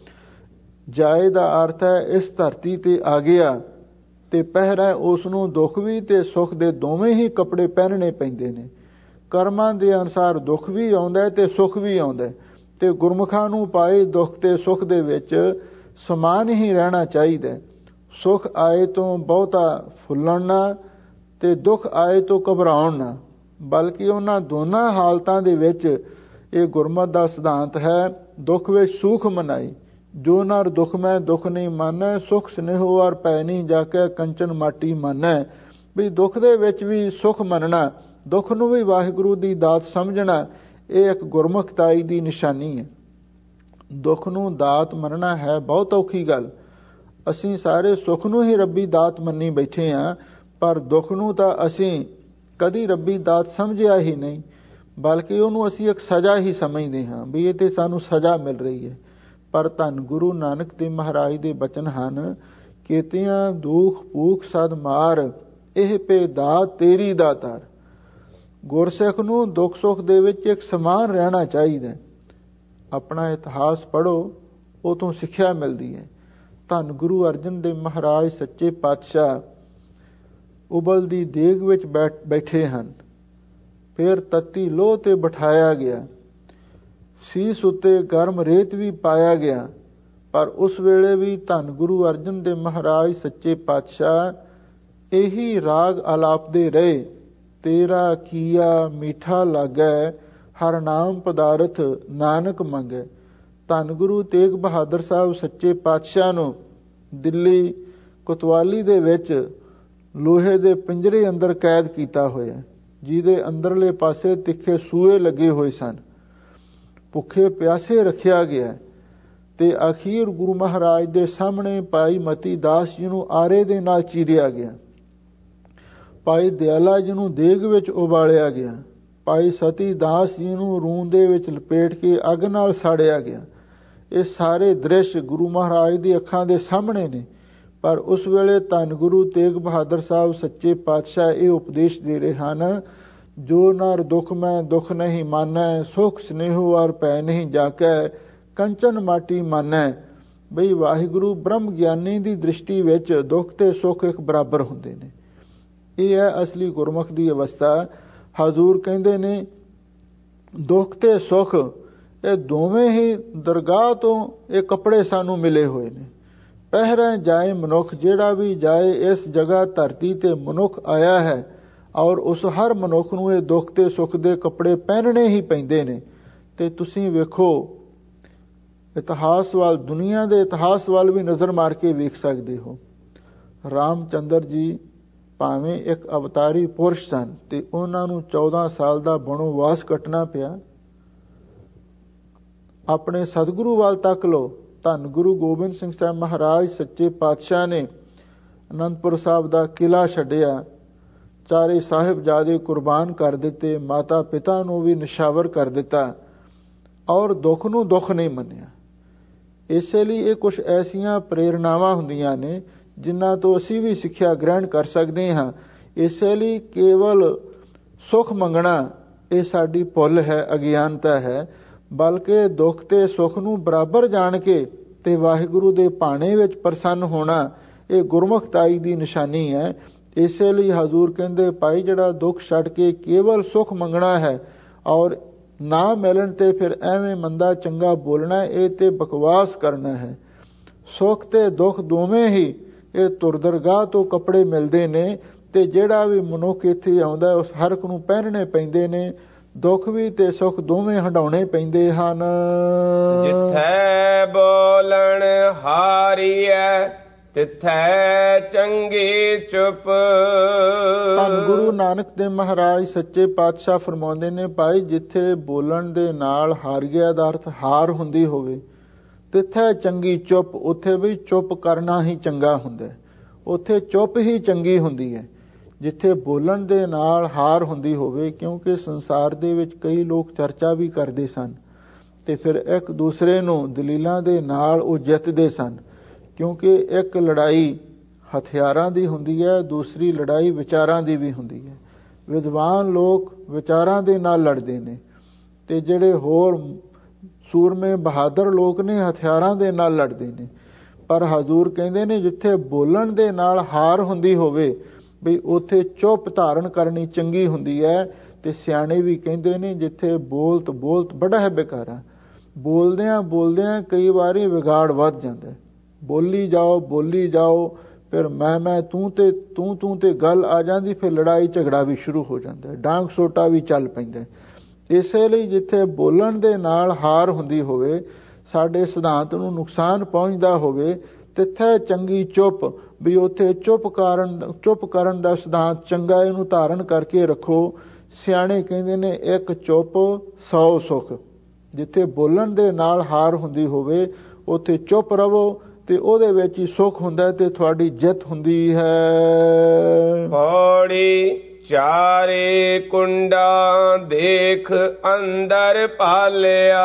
ਜਾਏ ਦਾ ਅਰਥ ਹੈ ਇਸ ਧਰਤੀ ਤੇ ਆ ਗਿਆ, ਤੇ ਪਹਿਰਾ ਉਸ ਨੂੰ ਦੁੱਖ ਵੀ ਤੇ ਸੁੱਖ ਦੇ ਦੋਵੇਂ ਹੀ ਕੱਪੜੇ ਪਹਿਨਣੇ ਪੈਂਦੇ ਨੇ। ਕਰਮਾਂ ਦੇ ਅਨੁਸਾਰ ਦੁੱਖ ਵੀ ਆਉਂਦਾ ਤੇ ਸੁੱਖ ਵੀ ਆਉਂਦਾ, ਤੇ ਗੁਰਮੁਖਾਂ ਨੂੰ ਪਾਏ ਦੁੱਖ ਤੇ ਸੁੱਖ ਦੇ ਵਿੱਚ ਸਮਾਨ ਹੀ ਰਹਿਣਾ ਚਾਹੀਦਾ। ਸੁੱਖ ਆਏ ਤੋਂ ਬਹੁਤਾ ਫੁੱਲਣ ਨਾ, ਤੇ ਦੁੱਖ ਆਏ ਤੋਂ ਘਬਰਾਉਣ ਨਾ, ਬਲਕਿ ਉਹਨਾਂ ਦੋਨਾਂ ਹਾਲਤਾਂ ਦੇ ਵਿੱਚ ਇਹ ਗੁਰਮਤਿ ਦਾ ਸਿਧਾਂਤ ਹੈ, ਦੁੱਖ ਵਿੱਚ ਸੁਖ ਮਨਾਈ। ਜੋ ਨਰ ਦੁਖ ਮੈਂ ਦੁੱਖ ਨਹੀਂ ਮਾਨੈ, ਸੁਖ ਸਨੇਹੋ ਔਰ ਪੈ ਨਹੀਂ ਜਾਕੇ ਕੰਚਨ ਮਾਟੀ ਮਾਨੈ। ਵੀ ਦੁੱਖ ਦੇ ਵਿੱਚ ਵੀ ਸੁਖ ਮੰਨਣਾ, ਦੁੱਖ ਨੂੰ ਵੀ ਵਾਹਿਗੁਰੂ ਦੀ ਦਾਤ ਸਮਝਣਾ, ਇਹ ਇੱਕ ਗੁਰਮੁਖਤਾਈ ਦੀ ਨਿਸ਼ਾਨੀ ਹੈ। ਦੁੱਖ ਨੂੰ ਦਾਤ ਮੰਨਣਾ ਹੈ ਬਹੁਤ ਔਖੀ ਗੱਲ। ਅਸੀਂ ਸਾਰੇ ਸੁੱਖ ਨੂੰ ਹੀ ਰੱਬੀ ਦਾਤ ਮੰਨੀ ਬੈਠੇ ਹਾਂ, ਪਰ ਦੁੱਖ ਨੂੰ ਤਾਂ ਅਸੀਂ ਕਦੀ ਰੱਬੀ ਦਾਤ ਸਮਝਿਆ ਹੀ ਨਹੀਂ, ਬਲਕਿ ਉਹਨੂੰ ਅਸੀਂ ਇੱਕ ਸਜ਼ਾ ਹੀ ਸਮਝਦੇ ਹਾਂ ਵੀ ਇਹ ਤੇ ਸਾਨੂੰ ਸਜ਼ਾ ਮਿਲ ਰਹੀ ਹੈ। ਪਰ ਧੰਨ ਗੁਰੂ ਨਾਨਕ ਦੇਵ ਮਹਾਰਾਜ ਦੇ ਬਚਨ ਹਨ, ਕੀਤਿਆਂ ਦੁਖ ਭੂਖ ਸਦ ਮਾਰ, ਇਹ ਪੇ ਦਾਤ ਤੇਰੀ ਦਾਤਾਰ। ਗੁਰਸਿੱਖ ਨੂੰ ਦੁੱਖ ਸੁੱਖ ਦੇ ਵਿੱਚ ਇੱਕ ਸਮਾਨ ਰਹਿਣਾ ਚਾਹੀਦਾ। ਆਪਣਾ ਇਤਿਹਾਸ ਪੜ੍ਹੋ, ਉਹ ਤੋਂ ਸਿੱਖਿਆ ਮਿਲਦੀ ਹੈ। ਧੰਨ ਗੁਰੂ ਅਰਜਨ ਦੇਵ ਮਹਾਰਾਜ ਸੱਚੇ ਪਾਤਸ਼ਾਹ ਉਬਲਦੀ ਦੇਗ ਵਿੱਚ ਬੈਠ ਬੈਠੇ ਹਨ। ਫਿਰ ਤੱਤੀ ਲੋਹ ਤੇ ਬਿਠਾਇਆ ਗਿਆ। ਸੀਸ ਉੱਤੇ ਗਰਮ ਰੇਤ ਵੀ ਪਾਇਆ ਗਿਆ। ਪਰ ਉਸ ਵੇਲੇ ਵੀ ਧੰਨ ਗੁਰੂ ਅਰਜਨ ਦੇਵ ਮਹਾਰਾਜ ਸੱਚੇ ਪਾਤਸ਼ਾਹ ਇਹੀ ਰਾਗ ਆਲਾਪਦੇ ਰਹੇ। ਤੇਰਾ ਕੀਆ ਮੀਠਾ ਲਾਗੈ, ਹਰ ਨਾਮ ਪਦਾਰਥ ਨਾਨਕ ਮੰਗੈ। ਧੰਨ ਗੁਰੂ ਤੇਗ ਬਹਾਦਰ ਸਾਹਿਬ ਸੱਚੇ ਪਾਤਸ਼ਾਹ ਨੂੰ ਦਿੱਲੀ ਕੋਤਵਾਲੀ ਦੇ ਵਿੱਚ ਲੋਹੇ ਦੇ ਪਿੰਜਰੇ ਅੰਦਰ ਕੈਦ ਕੀਤਾ ਹੋਇਆ, ਜਿਹਦੇ ਅੰਦਰਲੇ ਪਾਸੇ ਤਿੱਖੇ ਸੂਏ ਲੱਗੇ ਹੋਏ ਸਨ। ਭੁੱਖੇ ਪਿਆਸੇ ਰੱਖਿਆ ਗਿਆ ਤੇ ਅਖੀਰ ਗੁਰੂ ਮਹਾਰਾਜ ਦੇ ਸਾਹਮਣੇ ਭਾਈ ਮਤੀ ਦਾਸ ਜੀ ਨੂੰ ਆਰੇ ਦੇ ਨਾਲ ਚੀਰਿਆ ਗਿਆ। ਭਾਈ ਦਿਆਲਾ ਜੀ ਨੂੰ ਦੇਗ ਵਿੱਚ ਉਬਾਲਿਆ ਗਿਆ। ਭਾਈ ਸਤੀ ਦਾਸ ਜੀ ਨੂੰ ਰੂੰ ਦੇ ਵਿੱਚ ਲਪੇਟ ਕੇ ਅੱਗ ਨਾਲ ਸਾੜਿਆ ਗਿਆ। ਇਹ ਸਾਰੇ ਦ੍ਰਿਸ਼ ਗੁਰੂ ਮਹਾਰਾਜ ਦੀ ਅੱਖਾਂ ਦੇ ਸਾਹਮਣੇ ਨੇ। ਪਰ ਉਸ ਵੇਲੇ ਧੰਨ ਗੁਰੂ ਤੇਗ ਬਹਾਦਰ ਸਾਹਿਬ ਸੱਚੇ ਪਾਤਸ਼ਾਹ ਇਹ ਉਪਦੇਸ਼ ਦੇ ਰਹੇ ਹਨ, ਜੋ ਨਰ ਦੁਖ ਮੈਂ ਦੁਖ ਨਹੀਂ ਮਾਨੈ, ਸੁਖ ਸਨੇਹੋ ਔਰ ਪੈ ਨਹੀਂ ਜਾਕੈ, ਕੰਚਨ ਮਾਟੀ ਮਾਨੈ। ਬਈ ਵਾਹਿਗੁਰੂ ਬ੍ਰਹਮ ਗਿਆਨੀ ਦੀ ਦ੍ਰਿਸ਼ਟੀ ਵਿੱਚ ਦੁੱਖ ਤੇ ਸੁੱਖ ਇੱਕ ਬਰਾਬਰ ਹੁੰਦੇ ਨੇ। ਇਹ ਹੈ ਅਸਲੀ ਗੁਰਮੁਖ ਦੀ ਅਵਸਥਾ। ਹਜ਼ੂਰ ਕਹਿੰਦੇ ਨੇ ਦੁੱਖ ਤੇ ਸੁੱਖ ਇਹ ਦੋਵੇਂ ਹੀ ਦਰਗਾਹ ਤੋਂ ਇਹ ਕੱਪੜੇ ਸਾਨੂੰ ਮਿਲੇ ਹੋਏ ਨੇ। ਪਹਿਰੇ ਜਾਏ ਮਨੁੱਖ, ਜਿਹੜਾ ਵੀ ਜਾਏ ਇਸ ਜਗ੍ਹਾ ਧਰਤੀ ਤੇ ਮਨੁੱਖ ਆਇਆ ਹੈ, ਔਰ ਉਸ ਹਰ ਮਨੁੱਖ ਨੂੰ ਇਹ ਦੁੱਖ ਤੇ ਸੁੱਖ ਦੇ ਕੱਪੜੇ ਪਹਿਨਣੇ ਹੀ ਪੈਂਦੇ ਨੇ। ਤੇ ਤੁਸੀਂ ਵੇਖੋ ਇਤਿਹਾਸ ਵੱਲ, ਦੁਨੀਆ ਦੇ ਇਤਿਹਾਸ ਵੱਲ ਵੀ ਨਜ਼ਰ ਮਾਰ ਕੇ ਵੇਖ ਸਕਦੇ ਹੋ। ਰਾਮਚੰਦਰ ਜੀ ਭਾਵੇਂ ਇੱਕ ਅਵਤਾਰੀ ਪੁਰਸ਼ ਸਨ ਤੇ ਉਹਨਾਂ ਨੂੰ ਚੌਦਾਂ ਸਾਲ ਦਾ ਬਣੋਵਾਸ ਕੱਟਣਾ ਪਿਆ। ਆਪਣੇ ਸਤਿਗੁਰੂ ਵੱਲ ਤੱਕ ਲਓ, ਧੰਨ ਗੁਰੂ ਗੋਬਿੰਦ ਸਿੰਘ ਸਾਹਿਬ ਮਹਾਰਾਜ ਸੱਚੇ ਪਾਤਸ਼ਾਹ ਨੇ ਅਨੰਦਪੁਰ ਸਾਹਿਬ ਦਾ ਕਿਲਾ ਛੱਡਿਆ, ਚਾਰੇ ਸਾਹਿਬਜ਼ਾਦੇ ਕੁਰਬਾਨ ਕਰ ਦਿੱਤੇ, ਮਾਤਾ ਪਿਤਾ ਨੂੰ ਵੀ ਨਿਸ਼ਾਵਰ ਕਰ ਦਿੱਤਾ, ਔਰ ਦੁੱਖ ਨੂੰ ਦੁੱਖ ਨਹੀਂ ਮੰਨਿਆ। ਇਸੇ ਲਈ ਇਹ ਕੁਝ ਐਸੀਆਂ ਪ੍ਰੇਰਨਾਵਾਂ ਹੁੰਦੀਆਂ ਨੇ ਜਿਨ੍ਹਾਂ ਤੋਂ ਅਸੀਂ ਵੀ ਸਿੱਖਿਆ ਗ੍ਰਹਿਣ ਕਰ ਸਕਦੇ ਹਾਂ। ਇਸੇ ਲਈ ਕੇਵਲ ਸੁੱਖ ਮੰਗਣਾ ਇਹ ਸਾਡੀ ਭੁੱਲ ਹੈ, ਅਗਿਆਨਤਾ ਹੈ, ਬਲਕਿ ਦੁੱਖ ਤੇ ਸੁੱਖ ਨੂੰ ਬਰਾਬਰ ਜਾਣ ਕੇ ਤੇ ਵਾਹਿਗੁਰੂ ਦੇ ਭਾਣੇ ਵਿੱਚ ਪ੍ਰਸੰਨ ਹੋਣਾ ਇਹ ਗੁਰਮੁਖਤਾਈ ਦੀ ਨਿਸ਼ਾਨੀ ਹੈ। ਇਸੇ ਲਈ ਹਜ਼ੂਰ ਕਹਿੰਦੇ, ਭਾਈ ਜਿਹੜਾ ਦੁੱਖ ਛੱਡ ਕੇ ਕੇਵਲ ਸੁੱਖ ਮੰਗਣਾ ਹੈ ਔਰ ਨਾ ਮਿਲਣ ਤੇ ਫਿਰ ਐਵੇਂ ਮੰਦਾ ਚੰਗਾ ਬੋਲਣਾ, ਇਹ ਤੇ ਬਕਵਾਸ ਕਰਨਾ ਹੈ। ਸੁੱਖ ਤੇ ਦੁੱਖ ਦੋਵੇਂ ਹੀ ਇਹ ਤੁਰਦਰਗਾਹ ਤੋਂ ਕੱਪੜੇ ਮਿਲਦੇ ਨੇ ਤੇ ਜਿਹੜਾ ਵੀ ਮਨੁੱਖ ਇੱਥੇ ਆਉਂਦਾ ਉਸ ਹਰ ਇੱਕ ਨੂੰ ਪਹਿਨਣੇ ਪੈਂਦੇ ਨੇ। ਦੁੱਖ ਵੀ ਤੇ ਸੁੱਖ ਦੋਵੇਂ ਹੰਡਾਉਣੇ ਪੈਂਦੇ ਹਨ। ਜਿੱਥੈ ਬੋਲਣ ਹਾਰੀਐ ਤਿੱਥੈ ਚੰਗੀ ਚੁੱਪ। ਧੰਨ ਗੁਰੂ ਨਾਨਕ ਦੇਵ ਮਹਾਰਾਜ ਸੱਚੇ ਪਾਤਸ਼ਾਹ ਫਰਮਾਉਂਦੇ ਨੇ, ਭਾਈ ਜਿੱਥੇ ਬੋਲਣ ਦੇ ਨਾਲ ਹਾਰ ਗਿਆ ਦਾ ਅਰਥ ਹਾਰ ਹੁੰਦੀ ਹੋਵੇ, ਤਿੱਥੈ ਚੰਗੀ ਚੁੱਪ, ਉੱਥੇ ਵੀ ਚੁੱਪ ਕਰਨਾ ਹੀ ਚੰਗਾ ਹੁੰਦਾ। ਉੱਥੇ ਚੁੱਪ ਹੀ ਚੰਗੀ ਹੁੰਦੀ ਹੈ ਜਿੱਥੇ ਬੋਲਣ ਦੇ ਨਾਲ ਹਾਰ ਹੁੰਦੀ ਹੋਵੇ। ਕਿਉਂਕਿ ਸੰਸਾਰ ਦੇ ਵਿੱਚ ਕਈ ਲੋਕ ਚਰਚਾ ਵੀ ਕਰਦੇ ਸਨ ਤੇ ਫਿਰ ਇੱਕ ਦੂਸਰੇ ਨੂੰ ਦਲੀਲਾਂ ਦੇ ਨਾਲ ਉਹ ਜਿੱਤਦੇ ਸਨ। ਕਿਉਂਕਿ ਇੱਕ ਲੜਾਈ ਹਥਿਆਰਾਂ ਦੀ ਹੁੰਦੀ ਹੈ, ਦੂਸਰੀ ਲੜਾਈ ਵਿਚਾਰਾਂ ਦੀ ਵੀ ਹੁੰਦੀ ਹੈ। ਵਿਦਵਾਨ ਲੋਕ ਵਿਚਾਰਾਂ ਦੇ ਨਾਲ ਲੜਦੇ ਨੇ ਤੇ ਜਿਹੜੇ ਹੋਰ ਸੂਰਮੇ ਬਹਾਦਰ ਲੋਕ ਨੇ ਹਥਿਆਰਾਂ ਦੇ ਨਾਲ ਲੜਦੇ ਨੇ। ਪਰ ਹਜ਼ੂਰ ਕਹਿੰਦੇ ਨੇ ਜਿੱਥੇ ਬੋਲਣ ਦੇ ਨਾਲ ਹਾਰ ਹੁੰਦੀ ਹੋਵੇ ਵੀ ਉੱਥੇ ਚੁੱਪ ਧਾਰਨ ਕਰਨੀ ਚੰਗੀ ਹੁੰਦੀ ਹੈ। ਤੇ ਸਿਆਣੇ ਵੀ ਕਹਿੰਦੇ ਨੇ ਜਿੱਥੇ ਬੋਲਤ ਬੋਲਤ ਬੜਾ ਹੈ ਬੇਕਾਰਾ, ਬੋਲਦਿਆਂ ਬੋਲਦਿਆਂ ਕਈ ਵਾਰੀ ਵਿਗਾੜ ਵੱਧ ਜਾਂਦਾ। ਬੋਲੀ ਜਾਓ ਬੋਲੀ ਜਾਓ, ਫਿਰ ਮੈਂ ਮੈਂ ਤੂੰ ਤੇ ਤੂੰ ਤੂੰ ਤੇ ਗੱਲ ਆ ਜਾਂਦੀ, ਫਿਰ ਲੜਾਈ ਝਗੜਾ ਵੀ ਸ਼ੁਰੂ ਹੋ ਜਾਂਦਾ, ਡਾਂਗ ਸੋਟਾ ਵੀ ਚੱਲ ਪੈਂਦਾ। ਇਸੇ ਲਈ ਜਿੱਥੇ ਬੋਲਣ ਦੇ ਨਾਲ ਹਾਰ ਹੁੰਦੀ ਹੋਵੇ, ਸਾਡੇ ਸਿਧਾਂਤ ਨੂੰ ਨੁਕਸਾਨ ਪਹੁੰਚਦਾ ਹੋਵੇ, ਤਿੱਥੇ ਚੰਗੀ ਚੁੱਪ, ਵੀ ਉੱਥੇ ਚੁੱਪ ਕਰਨ ਚੁੱਪ ਕਰਨ ਦਾ ਸਿਧਾਂਤ ਚੰਗਾ, ਇਹਨੂੰ ਧਾਰਨ ਕਰਕੇ ਰੱਖੋ। ਸਿਆਣੇ ਕਹਿੰਦੇ ਨੇ ਇੱਕ ਚੁੱਪ ਸੌ ਸੁੱਖ। ਜਿੱਥੇ ਬੋਲਣ ਦੇ ਨਾਲ ਹਾਰ ਹੁੰਦੀ ਹੋਵੇ ਉੱਥੇ ਚੁੱਪ ਰਹੋ ਤੇ ਉਹਦੇ ਵਿੱਚ ਹੀ ਸੁੱਖ ਹੁੰਦਾ ਤੇ ਤੁਹਾਡੀ ਜਿੱਤ ਹੁੰਦੀ ਹੈ। ਪੌੜੀ ਚਾਰੇ ਕੁੰਡਾਂ ਦੇਖ ਅੰਦਰ ਪਾਲਿਆ।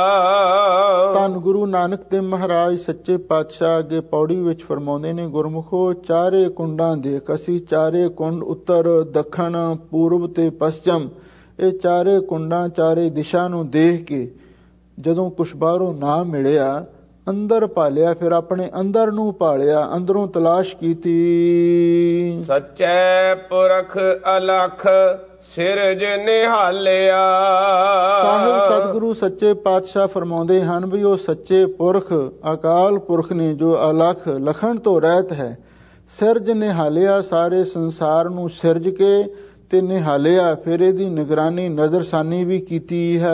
ਧੰਨ ਗੁਰੂ ਨਾਨਕ ਦੇਵ ਮਹਾਰਾਜ ਸੱਚੇ ਪਾਤਸ਼ਾਹ ਅੱਗੇ ਪੌੜੀ ਵਿੱਚ ਫਰਮਾਉਂਦੇ ਨੇ, ਗੁਰਮੁਖੋ ਚਾਰੇ ਕੁੰਡਾਂ ਦੇਖ। ਅਸੀਂ ਚਾਰੇ ਕੁੰਡ ਉੱਤਰ ਦੱਖਣ ਪੂਰਬ ਤੇ ਪੱਛਮ, ਇਹ ਚਾਰੇ ਕੁੰਡਾਂ ਚਾਰੇ ਦਿਸ਼ਾ ਨੂੰ ਦੇਖ ਕੇ ਜਦੋਂ ਕੁਛ ਬਾਹਰੋਂ ਨਾ ਮਿਲਿਆ ਅੰਦਰ ਭਾਲਿਆ, ਫਿਰ ਆਪਣੇ ਅੰਦਰ ਨੂੰ ਭਾਲਿਆ, ਅੰਦਰੋਂ ਤਲਾਸ਼ ਕੀਤੀ। ਸੱਚੇ ਪੁਰਖ ਅਲਖ ਸਿਰਜ ਨਿਹਾਲਿਆ। ਸਾਹਿਬ ਸਤਿਗੁਰੂ ਸੱਚੇ ਪਾਤਸ਼ਾਹ ਫਰਮਾਉਂਦੇ ਹਨ ਵੀ ਉਹ ਸੱਚੇ ਪੁਰਖ ਅਕਾਲ ਪੁਰਖ ਨੇ ਜੋ ਅਲਖ ਲਖਣ ਤੋਂ ਰਹਿਤ ਹੈ। ਸਿਰਜ ਨਿਹਾਲਿਆ, ਸਾਰੇ ਸੰਸਾਰ ਨੂੰ ਸਿਰਜ ਕੇ ਤੇ ਨਿਹਾਲਿਆ, ਫਿਰ ਇਹਦੀ ਨਿਗਰਾਨੀ ਨਜ਼ਰਸਾਨੀ ਵੀ ਕੀਤੀ ਹੈ।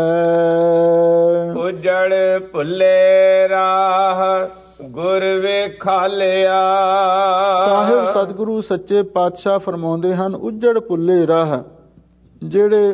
ਉਜੜ ਭੁੱਲੇ ਰਾਹ ਗੁਰ ਵੇਖਾਲਿਆ। ਸਾਹਿਬ ਸਤਿਗੁਰੂ ਸੱਚੇ ਪਾਤਸ਼ਾਹ ਫਰਮਾਉਂਦੇ ਹਨ ਉਜੜ ਭੁੱਲੇ ਰਾਹ, ਜਿਹੜੇ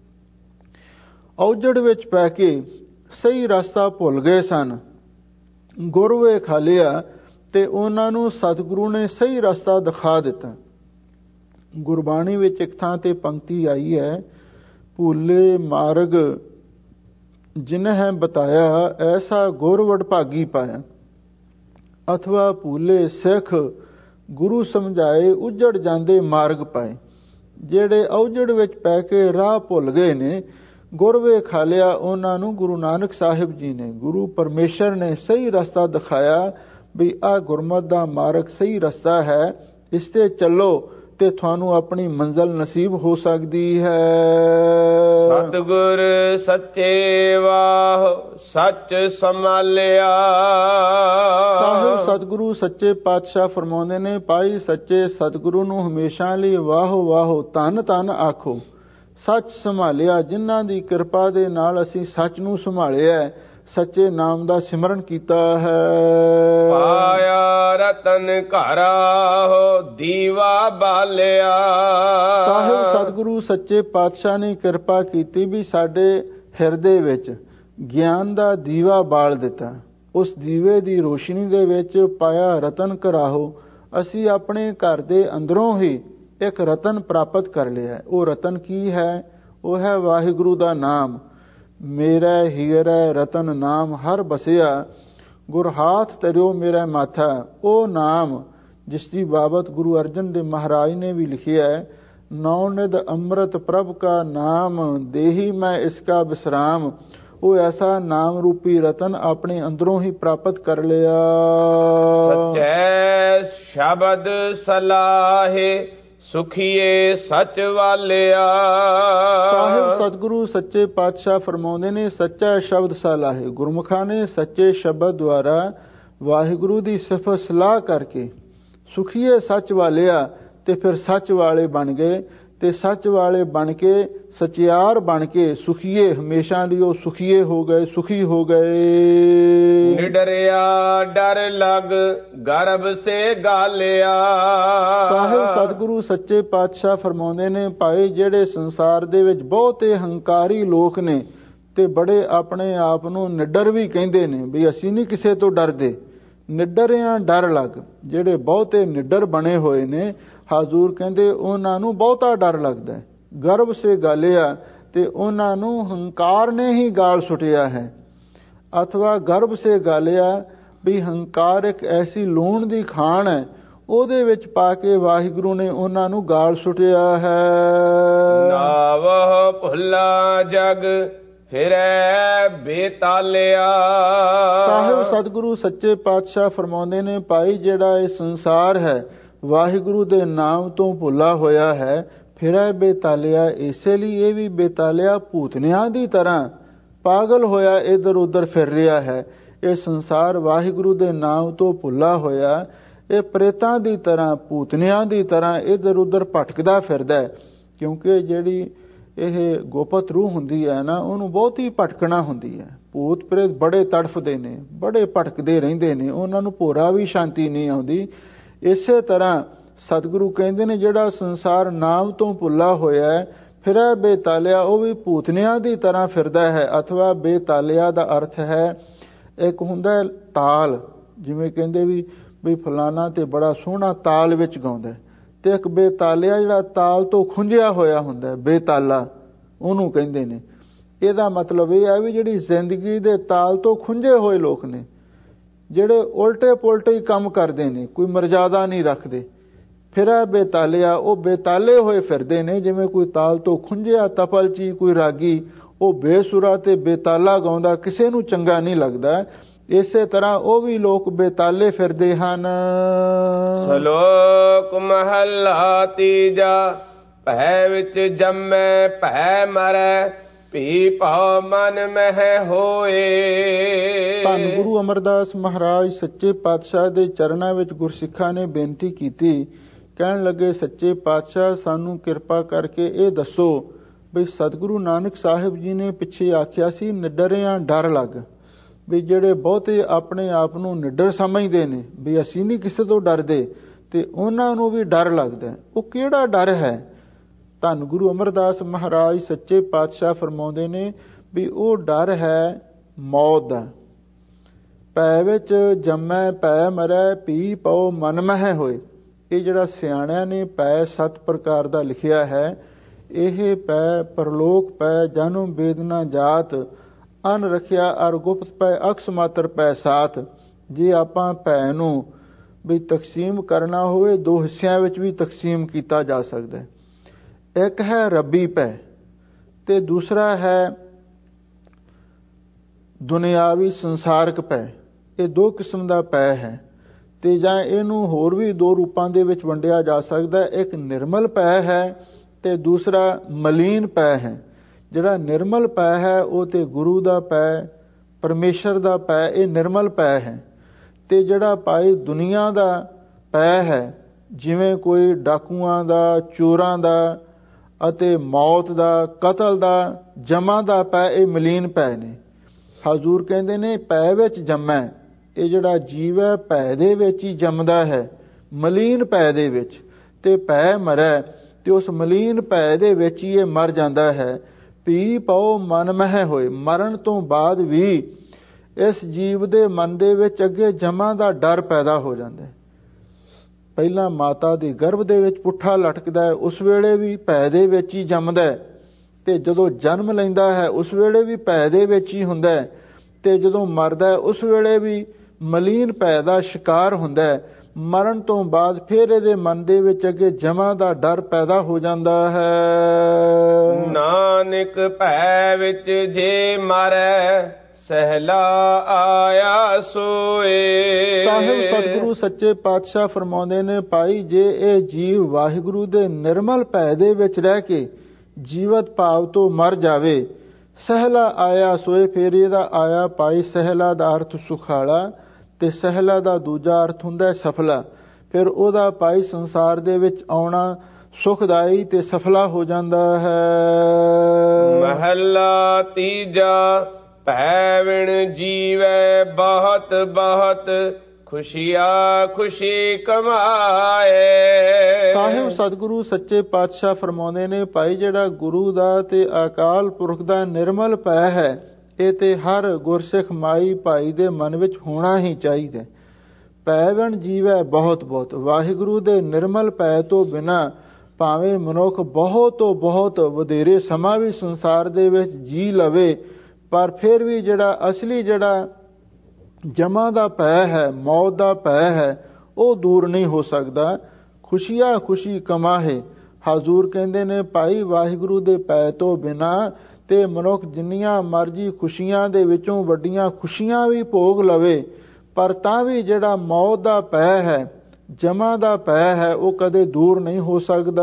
ਔਜੜ ਵਿੱਚ ਪੈ ਕੇ ਸਹੀ ਰਸਤਾ ਭੁੱਲ ਗਏ ਸਨ, ਗੁਰ ਵੇਖਾਲਿਆ, ਤੇ ਉਹਨਾਂ ਨੂੰ ਸਤਿਗੁਰੂ ਨੇ ਸਹੀ ਰਸਤਾ ਦਿਖਾ ਦਿੱਤਾ। ਗੁਰਬਾਣੀ ਵਿੱਚ ਇੱਕ ਥਾਂ ਤੇ ਪੰਕਤੀ ਆਈ ਹੈ, ਭੂਲੇ ਮਾਰਗ ਜਿਨਹਿ ਬਤਾਇਆ ਐਸਾ ਗੁਰ ਵਡਭਾਗੀ ਪਾਇਆ। ਅਥਵਾ ਭੂਲੇ ਸਿੱਖ ਗੁਰੂ ਸਮਝਾਏ ਉਜੜ ਜਾਂਦੇ ਮਾਰਗ ਪਾਏ। ਜਿਹੜੇ ਔਜੜ ਵਿੱਚ ਪੈ ਕੇ ਰਾਹ ਭੁੱਲ ਗਏ ਨੇ, ਗੁਰ ਵੇਖਾਲਿਆ, ਉਹਨਾਂ ਨੂੰ ਗੁਰੂ ਨਾਨਕ ਸਾਹਿਬ ਜੀ ਨੇ, ਗੁਰੂ ਪਰਮੇਸ਼ਰ ਨੇ ਸਹੀ ਰਸਤਾ ਦਿਖਾਇਆ ਵੀ ਆਹ ਗੁਰਮਤਿ ਦਾ ਮਾਰਗ ਸਹੀ ਰਸਤਾ ਹੈ, ਇਸ ਤੇ ਚੱਲੋ ਤੇ ਤੁਹਾਨੂੰ ਆਪਣੀ ਮੰਜ਼ਲ ਨਸੀਬ ਹੋ ਸਕਦੀ ਹੈ। ਸਤਿਗੁਰ ਸੱਚੇ ਵਾਹ ਸੱਚ ਸੰਭਾਲਿਆ। ਸਾਹਿਬ ਸਤਿਗੁਰੂ ਸੱਚੇ ਪਾਤਸ਼ਾਹ ਫਰਮਾਉਂਦੇ ਨੇ, ਭਾਈ ਸੱਚੇ ਸਤਿਗੁਰੂ ਨੂੰ ਹਮੇਸ਼ਾ ਲਈ ਵਾਹੋ ਵਾਹੋ ਧੰਨ ਧੰਨ ਆਖੋ। ਸੱਚ ਸੰਭਾਲਿਆ, ਜਿਨ੍ਹਾਂ ਦੀ ਕਿਰਪਾ ਦੇ ਨਾਲ ਅਸੀਂ ਸੱਚ ਨੂੰ ਸੰਭਾਲਿਆ, ਸੱਚੇ ਨਾਮ ਦਾ ਸਿਮਰਨ ਕੀਤਾ ਹੈ। ਪਾਇਆ ਰਤਨ ਘਰਾ ਦੀਵਾ ਬਾਲਿਆ। ਸਾਹਿਬ ਸਤਿਗੁਰੂ ਸੱਚੇ ਪਾਤਸ਼ਾਹ ਨੇ ਕਿਰਪਾ ਕੀਤੀ ਵੀ ਸਾਡੇ ਹਿਰਦੇ ਵਿੱਚ ਗਿਆਨ ਦਾ ਦੀਵਾ ਬਾਲ ਦਿੱਤਾ। ਉਸ ਦੀਵੇ ਦੀ ਰੋਸ਼ਨੀ ਦੇ ਵਿੱਚ ਪਾਇਆ ਰਤਨ ਘਰਾਹੋ, ਅਸੀਂ ਆਪਣੇ ਘਰ ਦੇ ਅੰਦਰੋਂ ਹੀ ਇੱਕ ਰਤਨ ਪ੍ਰਾਪਤ ਕਰ ਲਿਆ। ਉਹ ਰਤਨ ਕੀ ਹੈ? ਉਹ ਹੈ ਵਾਹਿਗੁਰੂ ਦਾ ਨਾਮ। ਮੇਰਾ ਹੀਰਾ ਰਤਨ ਨਾਮ ਹਰ ਬਸਿਆ, ਗੁਰ ਹਾਥ ਤਰਿਓ ਮੇਰਾ ਮਾਥਾ। ਉਹ ਨਾਮ ਜਿਸ ਦੀ ਬਾਬਤ ਗੁਰੂ ਅਰਜਨ ਦੇਵ ਮਹਾਰਾਜ ਨੇ ਵੀ ਲਿਖਿਆ ਹੈ, ਨੌ ਨਿਧ ਅੰਮ੍ਰਿਤ ਪ੍ਰਭ ਕਾ ਨਾਮ ਦੇਹੀ ਮੈਂ ਇਸਕਾ ਵਿਸਰਾਮ। ਉਹ ਐਸਾ ਨਾਮ ਰੂਪੀ ਰਤਨ ਆਪਣੇ ਅੰਦਰੋਂ ਹੀ ਪ੍ਰਾਪਤ ਕਰ ਲਿਆ। ਸੱਚੇ ਸ਼ਬਦ ਸਲਾਹੇ ਸੁਖੀਏ ਸੱਚ ਵਾਲਿਆ। ਸਾਹਿਬ ਸਤਿਗੁਰੂ ਸੱਚੇ ਪਾਤਸ਼ਾਹ ਫਰਮਾਉਂਦੇ ਨੇ, ਸੱਚਾ ਸ਼ਬਦ ਸਲਾਹੇ, ਗੁਰਮੁਖਾਂ ਨੇ ਸੱਚੇ ਸ਼ਬਦ ਦੁਆਰਾ ਵਾਹਿਗੁਰੂ ਦੀ ਸਿਫਤ ਸਲਾਹ ਕਰਕੇ ਸੁਖੀਏ ਸੱਚ ਵਾਲਿਆ, ਤੇ ਫਿਰ ਸੱਚ ਵਾਲੇ ਬਣ ਗਏ। ਤੇ ਸੱਚ ਵਾਲੇ ਬਣ ਕੇ ਸਚਿਆਰ ਬਣ ਕੇ ਸੁਖੀਏ, ਹਮੇਸ਼ਾ ਲਈ ਉਹ ਸੁਖੀਏ ਹੋ ਗਏ, ਸੁਖੀ ਹੋ ਗਏ। ਨਿਡਰਿਆ ਡਰ ਲਗ ਗਰਭ ਸੇ ਗਾਲਿਆ। ਸਾਹਿਬ ਸਤਿਗੁਰੂ ਸੱਚੇ ਪਾਤਸ਼ਾਹ ਫਰਮਾਉਂਦੇ ਨੇ, ਭਾਈ ਜਿਹੜੇ ਸੰਸਾਰ ਦੇ ਵਿੱਚ ਬਹੁਤੇ ਹੰਕਾਰੀ ਲੋਕ ਨੇ ਤੇ ਬੜੇ ਆਪਣੇ ਆਪ ਨੂੰ ਨਿਡਰ ਵੀ ਕਹਿੰਦੇ ਨੇ ਵੀ ਅਸੀਂ ਨਹੀਂ ਕਿਸੇ ਤੋਂ ਡਰਦੇ, ਨਿਡਰਿਆਂ ਡਰ ਲੱਗ। ਜਿਹੜੇ ਬਹੁਤੇ ਨਿਡਰ ਬਣੇ ਹੋਏ ਨੇ, ਹਾਜ਼ੂਰ ਕਹਿੰਦੇ ਉਹਨਾਂ ਨੂੰ ਬਹੁਤਾ ਡਰ ਲੱਗਦਾ ਹੈ। ਗਰਭ ਸੇ ਗਾਲਿਆ, ਤੇ ਉਹਨਾਂ ਨੂੰ ਹੰਕਾਰ ਨੇ ਹੀ ਗਾਲ ਸੁੱਟਿਆ ਹੈ। ਅਥਵਾ ਗਰਭ ਸੇ ਗਾਲਿਆ ਵੀ ਹੰਕਾਰ ਇੱਕ ਐਸੀ ਲੂਣ ਦੀ ਖਾਣ ਹੈ, ਉਹਦੇ ਵਿੱਚ ਪਾ ਕੇ ਵਾਹਿਗੁਰੂ ਨੇ ਉਹਨਾਂ ਨੂੰ ਗਾਲ ਸੁੱਟਿਆ ਹੈ। ਨਾਵ ਭੁੱਲਾ ਜਗ ਫਿਰੈ ਬੇਤਾਲਿਆ। ਸਾਹਿਬ ਸਤਿਗੁਰੂ ਸੱਚੇ ਪਾਤਸ਼ਾਹ ਫਰਮਾਉਂਦੇ ਨੇ, ਭਾਈ ਜਿਹੜਾ ਇਹ ਸੰਸਾਰ ਹੈ ਵਾਹਿਗੁਰੂ ਦੇ ਨਾਮ ਤੋਂ ਭੁੱਲਾ ਹੋਇਆ ਹੈ, ਫਿਰੈ ਬੇਤਾਲਿਆ, ਇਸੇ ਲਈ ਇਹ ਵੀ ਬੇਤਾਲਿਆ ਭੂਤਨਿਆਂ ਦੀ ਤਰ੍ਹਾਂ ਪਾਗਲ ਹੋਇਆ ਇੱਧਰ ਉੱਧਰ ਫਿਰ ਰਿਹਾ ਹੈ। ਇਹ ਸੰਸਾਰ ਵਾਹਿਗੁਰੂ ਦੇ ਨਾਮ ਤੋਂ ਭੁੱਲਾ ਹੋਇਆ, ਇਹ ਪ੍ਰੇਤਾਂ ਦੀ ਤਰ੍ਹਾਂ, ਭੂਤਨਿਆਂ ਦੀ ਤਰ੍ਹਾਂ ਇੱਧਰ ਉੱਧਰ ਭਟਕਦਾ ਫਿਰਦਾ ਹੈ। ਕਿਉਂਕਿ ਜਿਹੜੀ ਇਹ ਗੋਪਤ ਰੂਹ ਹੁੰਦੀ ਹੈ ਨਾ, ਉਹਨੂੰ ਬਹੁਤੀ ਭਟਕਣਾ ਹੁੰਦੀ ਹੈ। ਭੂਤ ਪ੍ਰੇਤ ਬੜੇ ਤੜਫਦੇ ਨੇ, ਬੜੇ ਭਟਕਦੇ ਰਹਿੰਦੇ ਨੇ, ਉਹਨਾਂ ਨੂੰ ਭੋਰਾ ਵੀ ਸ਼ਾਂਤੀ ਨਹੀਂ ਆਉਂਦੀ। ਇਸੇ ਤਰ੍ਹਾਂ ਸਤਿਗੁਰੂ ਕਹਿੰਦੇ ਨੇ, ਜਿਹੜਾ ਸੰਸਾਰ ਨਾਮ ਤੋਂ ਭੁੱਲਾ ਹੋਇਆ ਹੈ, ਫਿਰੈ ਬੇਤਾਲਿਆ, ਉਹ ਵੀ ਭੂਤਨਿਆਂ ਦੀ ਤਰ੍ਹਾਂ ਫਿਰਦਾ ਹੈ। ਅਥਵਾ ਬੇਤਾਲਿਆ ਦਾ ਅਰਥ ਹੈ, ਇੱਕ ਹੁੰਦਾ ਹੈ ਤਾਲ, ਜਿਵੇਂ ਕਹਿੰਦੇ ਵੀ ਵੀ ਫਲਾਣਾ ਤੇ ਬੜਾ ਸੋਹਣਾ ਤਾਲ ਵਿੱਚ ਗਾਉਂਦਾ, ਤੇ ਇੱਕ ਬੇਤਾਲਿਆ ਜਿਹੜਾ ਤਾਲ ਤੋਂ ਖੁੰਝਿਆ ਹੋਇਆ ਹੁੰਦਾ, ਬੇਤਾਲਾ ਉਹਨੂੰ ਕਹਿੰਦੇ ਨੇ। ਇਹਦਾ ਮਤਲਬ ਇਹ ਹੈ ਵੀ ਜਿਹੜੀ ਜ਼ਿੰਦਗੀ ਦੇ ਤਾਲ ਤੋਂ ਖੁੰਝੇ ਹੋਏ ਲੋਕ ਨੇ, ਜਿਹੜੇ ਉਲਟੇ ਪੁਲਟੇ ਹੀ ਕੰਮ ਕਰਦੇ ਨੇ, ਕੋਈ ਮਰਜ਼ਾਦਾ ਨਹੀਂ ਰੱਖਦੇ। ਫਿਰੈ ਬੇਤਾਲਿਆ, ਉਹ ਬੇਤਾਲੇ ਹੋਏ ਫਿਰਦੇ ਨੇ। ਜਿਵੇਂ ਕੋਈ ਤਾਲ ਤੋਂ ਖੁੰਝਿਆ ਤਪਲਚੀ ਕੋਈ ਰਾਗੀ, ਉਹ ਬੇਸੁਰਾ ਤੇ ਬੇਤਾਲਾ ਗਾਉਂਦਾ, ਕਿਸੇ ਨੂੰ ਚੰਗਾ ਨਹੀਂ ਲੱਗਦਾ। ਇਸੇ ਤਰ੍ਹਾਂ ਉਹ ਵੀ ਲੋਕ ਬੇਤਾਲੇ ਫਿਰਦੇ ਹਨ। ਸ਼ਲੋਕ ਮਹਲਾ ਤੀਜਾ। ਭੈ ਵਿੱਚ ਜੰਮੈ ਭੈ ਮਰੈ ਭੀ ਭਉ ਮਨ ਮਹਿ ਹੋਏ। ਧੰਨ ਗੁਰੂ ਅਮਰਦਾਸ ਮਹਾਰਾਜ ਸੱਚੇ ਪਾਤਸ਼ਾਹ ਦੇ ਚਰਨਾਂ ਵਿੱਚ ਗੁਰਸਿੱਖਾਂ ਨੇ ਬੇਨਤੀ ਕੀਤੀ। ਕਹਿਣ ਲੱਗੇ, ਸੱਚੇ ਪਾਤਸ਼ਾਹ ਸਾਨੂੰ ਕਿਰਪਾ ਕਰਕੇ ਇਹ ਦੱਸੋ ਵੀ ਸਤਿਗੁਰੂ ਨਾਨਕ ਸਾਹਿਬ ਜੀ ਨੇ ਪਿੱਛੇ ਆਖਿਆ ਸੀ ਨਿਡਰਿਆਂ ਡਰ ਲੱਗ, ਵੀ ਜਿਹੜੇ ਬਹੁਤੇ ਆਪਣੇ ਆਪ ਨੂੰ ਨਿਡਰ ਸਮਝਦੇ ਨੇ ਵੀ ਅਸੀਂ ਨਹੀਂ ਕਿਸੇ ਤੋਂ ਡਰਦੇ ਤੇ ਉਹਨਾਂ ਨੂੰ ਵੀ ਡਰ ਲੱਗਦਾ। ਉਹ ਕਿਹੜਾ ਡਰ ਹੈ? ਧੰਨ ਗੁਰੂ ਅਮਰਦਾਸ ਮਹਾਰਾਜ ਸੱਚੇ ਪਾਤਸ਼ਾਹ ਫਰਮਾਉਂਦੇ ਨੇ ਵੀ ਉਹ ਡਰ ਹੈ ਮੌਤ ਦਾ। ਭੈ ਵਿੱਚ ਜੰਮੈ ਭੈ ਮਰੈ ਭੀ ਭਉ ਮਨ ਮਹਿ ਹੋਏ। ਇਹ ਜਿਹੜਾ ਸਿਆਣਿਆਂ ਨੇ ਭੈ ਸੱਤ ਪ੍ਰਕਾਰ ਦਾ ਲਿਖਿਆ ਹੈ, ਇਹ ਭੈ ਪਰਲੋਕ ਭੈ ਜਨਮ ਵੇਦਨਾ ਜਾਤ ਅਨ ਰੱਖਿਆ ਅਰ ਗੁਪਤ ਭੈ ਅਕਸ ਮਾਤਰ ਭੈ ਸਾਥ। ਜੇ ਆਪਾਂ ਭੈ ਨੂੰ ਵੀ ਤਕਸੀਮ ਕਰਨਾ ਹੋਵੇ, ਦੋ ਹਿੱਸਿਆਂ ਵਿੱਚ ਵੀ ਤਕਸੀਮ ਕੀਤਾ ਜਾ ਸਕਦਾ ਹੈ। ਇੱਕ ਹੈ ਰੱਬੀ ਭੈ ਤੇ ਦੂਸਰਾ ਹੈ ਦੁਨਿਆਵੀ ਸੰਸਾਰਕ ਭੈ। ਇਹ ਦੋ ਕਿਸਮ ਦਾ ਭੈ ਹੈ ਤੇ ਜਾਂ ਇਹਨੂੰ ਹੋਰ ਵੀ ਦੋ ਰੂਪਾਂ ਦੇ ਵਿੱਚ ਵੰਡਿਆ ਜਾ ਸਕਦਾ। ਇੱਕ ਨਿਰਮਲ ਭੈ ਹੈ ਤੇ ਦੂਸਰਾ ਮਲੀਨ ਭੈ ਹੈ। ਜਿਹੜਾ ਨਿਰਮਲ ਭੈ ਹੈ ਉਹ ਤੇ ਗੁਰੂ ਦਾ ਭੈ, ਪਰਮੇਸ਼ਰ ਦਾ ਭੈ, ਇਹ ਨਿਰਮਲ ਭੈ ਹੈ। ਤੇ ਜਿਹੜਾ ਭਾਈ ਦੁਨੀਆ ਦਾ ਭੈ ਹੈ, ਜਿਵੇਂ ਕੋਈ ਡਾਕੂਆਂ ਦਾ, ਚੋਰਾਂ ਦਾ ਅਤੇ ਮੌਤ ਦਾ, ਕਤਲ ਦਾ, ਜਮਾਂ ਦਾ ਭੈ, ਇਹ ਮਲੀਨ ਭੈ ਨੇ। ਹਜ਼ੂਰ ਕਹਿੰਦੇ ਨੇ ਭੈ ਵਿੱਚ ਜੰਮੈ। ਇਹ ਜਿਹੜਾ ਜੀਵ ਹੈ ਭੈ ਦੇ ਵਿੱਚ ਹੀ ਜੰਮਦਾ ਹੈ, ਮਲੀਨ ਭੈ ਦੇ ਵਿੱਚ, ਤੇ ਭੈ ਮਰੈ ਤੇ ਉਸ ਮਲੀਨ ਭੈ ਦੇ ਵਿੱਚ ਹੀ ਇਹ ਮਰ ਜਾਂਦਾ ਹੈ। ਭੀ ਭਉ ਮਨ ਮਹਿ ਹੋਏ। ਮਰਨ ਤੋਂ ਬਾਅਦ ਵੀ ਇਸ ਜੀਵ ਦੇ ਮਨ ਦੇ ਵਿੱਚ ਅੱਗੇ ਜਮਾਂ ਦਾ ਡਰ ਪੈਦਾ ਹੋ ਜਾਂਦਾ ਹੈ। ਪਹਿਲਾਂ ਮਾਤਾ ਦੇ ਗਰਭ ਦੇ ਵਿੱਚ ਪੁੱਠਾ ਲਟਕਦਾ ਹੈ, ਉਸ ਵੇਲੇ ਵੀ ਭੈ ਦੇ ਵਿੱਚ ਹੀ ਜੰਮਦਾ ਹੈ, ਤੇ ਜਦੋਂ ਜਨਮ ਲੈਂਦਾ ਹੈ ਉਸ ਵੇਲੇ ਵੀ ਭੈ ਦੇ ਵਿੱਚ ਹੀ ਹੁੰਦਾ ਹੈ, ਤੇ ਜਦੋਂ ਮਰਦਾ ਹੈ ਉਸ ਵੇਲੇ ਵੀ ਮਲੀਨ ਭੈ ਦਾ ਸ਼ਿਕਾਰ ਹੁੰਦਾ ਹੈ। ਮਰਨ ਤੋਂ ਬਾਅਦ ਫਿਰ ਇਹਦੇ ਮਨ ਦੇ ਵਿੱਚ ਅੱਗੇ ਜਮਾਂ ਦਾ ਡਰ ਪੈਦਾ ਹੋ ਜਾਂਦਾ ਹੈ। ਨਾਨਕ ਭੈ ਵਿੱਚ ਜੇ ਮਰੈ ਸਹਿਲਾ ਆਇਆ ਸੋਏ। ਸਾਹਿਬ ਸਤਿਗੁਰੂ ਸੱਚੇ ਪਾਤਸ਼ਾਹ ਫਰਮਾਉਂਦੇ ਨੇ, ਭਾਈ ਜੇ ਇਹ ਜੀਵ ਵਾਹਿਗੁਰੂ ਦੇ ਨਿਰਮਲ ਭੈ ਦੇ ਵਿੱਚ ਰਹਿ ਕੇ ਜੀਵਤ ਭਾਵ ਤੋਂ ਮਰ ਜਾਵੇ, ਸਹਿਲਾ ਆਇਆ ਸੋਏ। ਫਿਰ ਇਹਦਾ ਆਇਆ ਭਾਈ ਸਹਿਲਾ ਦਾ ਅਰਥ ਸੁਖਾਲਾ ਤੇ ਸਹਿਲਾ ਦਾ ਦੂਜਾ ਅਰਥ ਹੁੰਦਾ ਸਫਲਾ। ਫਿਰ ਉਹਦਾ ਭਾਈ ਸੰਸਾਰ ਦੇ ਵਿੱਚ ਆਉਣਾ ਸੁਖਦਾਈ ਤੇ ਸਫਲਾ ਹੋ ਜਾਂਦਾ ਹੈ। ਮਹੱਲਾ ਤੀਜਾ ਭੈ ਵਿਣ ਜੀਵੈ ਬਹੁਤ ਬਹੁਤ ਖੁਸ਼ੀਆ ਖੁਸ਼ੀ ਕਮਾਏ। ਸਾਹਿਬ ਸਤਿਗੁਰੂ ਸੱਚੇ ਪਾਤਸ਼ਾਹ ਫਰਮਾਉਂਦੇ ਨੇ, ਭਾਈ ਜਿਹੜਾ ਗੁਰੂ ਦਾ ਤੇ ਅਕਾਲ ਪੁਰਖ ਦਾ ਨਿਰਮਲ ਭੈ ਹੈ, ਇਹ ਤੇ ਹਰ ਗੁਰਸਿੱਖ ਮਾਈ ਭਾਈ ਦੇ ਮਨ ਵਿੱਚ ਹੋਣਾ ਹੀ ਚਾਹੀਦਾ। ਭੈ ਵਿਣ ਜੀਵੈ ਬਹੁਤ ਬਹੁਤ। ਵਾਹਿਗੁਰੂ ਦੇ ਨਿਰਮਲ ਭੈ ਤੋਂ ਬਿਨਾਂ ਭਾਵੇਂ ਮਨੁੱਖ ਬਹੁਤ ਤੋਂ ਬਹੁਤ ਵਧੇਰੇ ਸਮਾਂ ਵੀ ਸੰਸਾਰ ਦੇ ਵਿੱਚ ਜੀ ਲਵੇ, ਪਰ ਫਿਰ ਵੀ ਜਿਹੜਾ ਅਸਲੀ ਜਿਹੜਾ ਜਮਾਂ ਦਾ ਭੈ ਹੈ, ਮੌਤ ਦਾ ਭੈ ਹੈ, ਉਹ ਦੂਰ ਨਹੀਂ ਹੋ ਸਕਦਾ। ਖੁਸ਼ੀਆ ਖੁਸ਼ੀ ਕਮਾਹੇ। ਹਜ਼ੂਰ ਕਹਿੰਦੇ ਨੇ, ਭਾਈ ਵਾਹਿਗੁਰੂ ਦੇ ਭੈ ਤੋਂ ਬਿਨਾਂ ਤੇ ਮਨੁੱਖ ਜਿੰਨੀਆਂ ਮਰਜ਼ੀ ਖੁਸ਼ੀਆਂ ਦੇ ਵਿੱਚੋਂ ਵੱਡੀਆਂ ਖੁਸ਼ੀਆਂ ਵੀ ਭੋਗ ਲਵੇ, ਪਰ ਤਾਂ ਵੀ ਜਿਹੜਾ ਮੌਤ ਦਾ ਭੈ ਹੈ, ਜਮਾਂ ਦਾ ਭੈ ਹੈ, ਉਹ ਕਦੇ ਦੂਰ ਨਹੀਂ ਹੋ ਸਕਦਾ।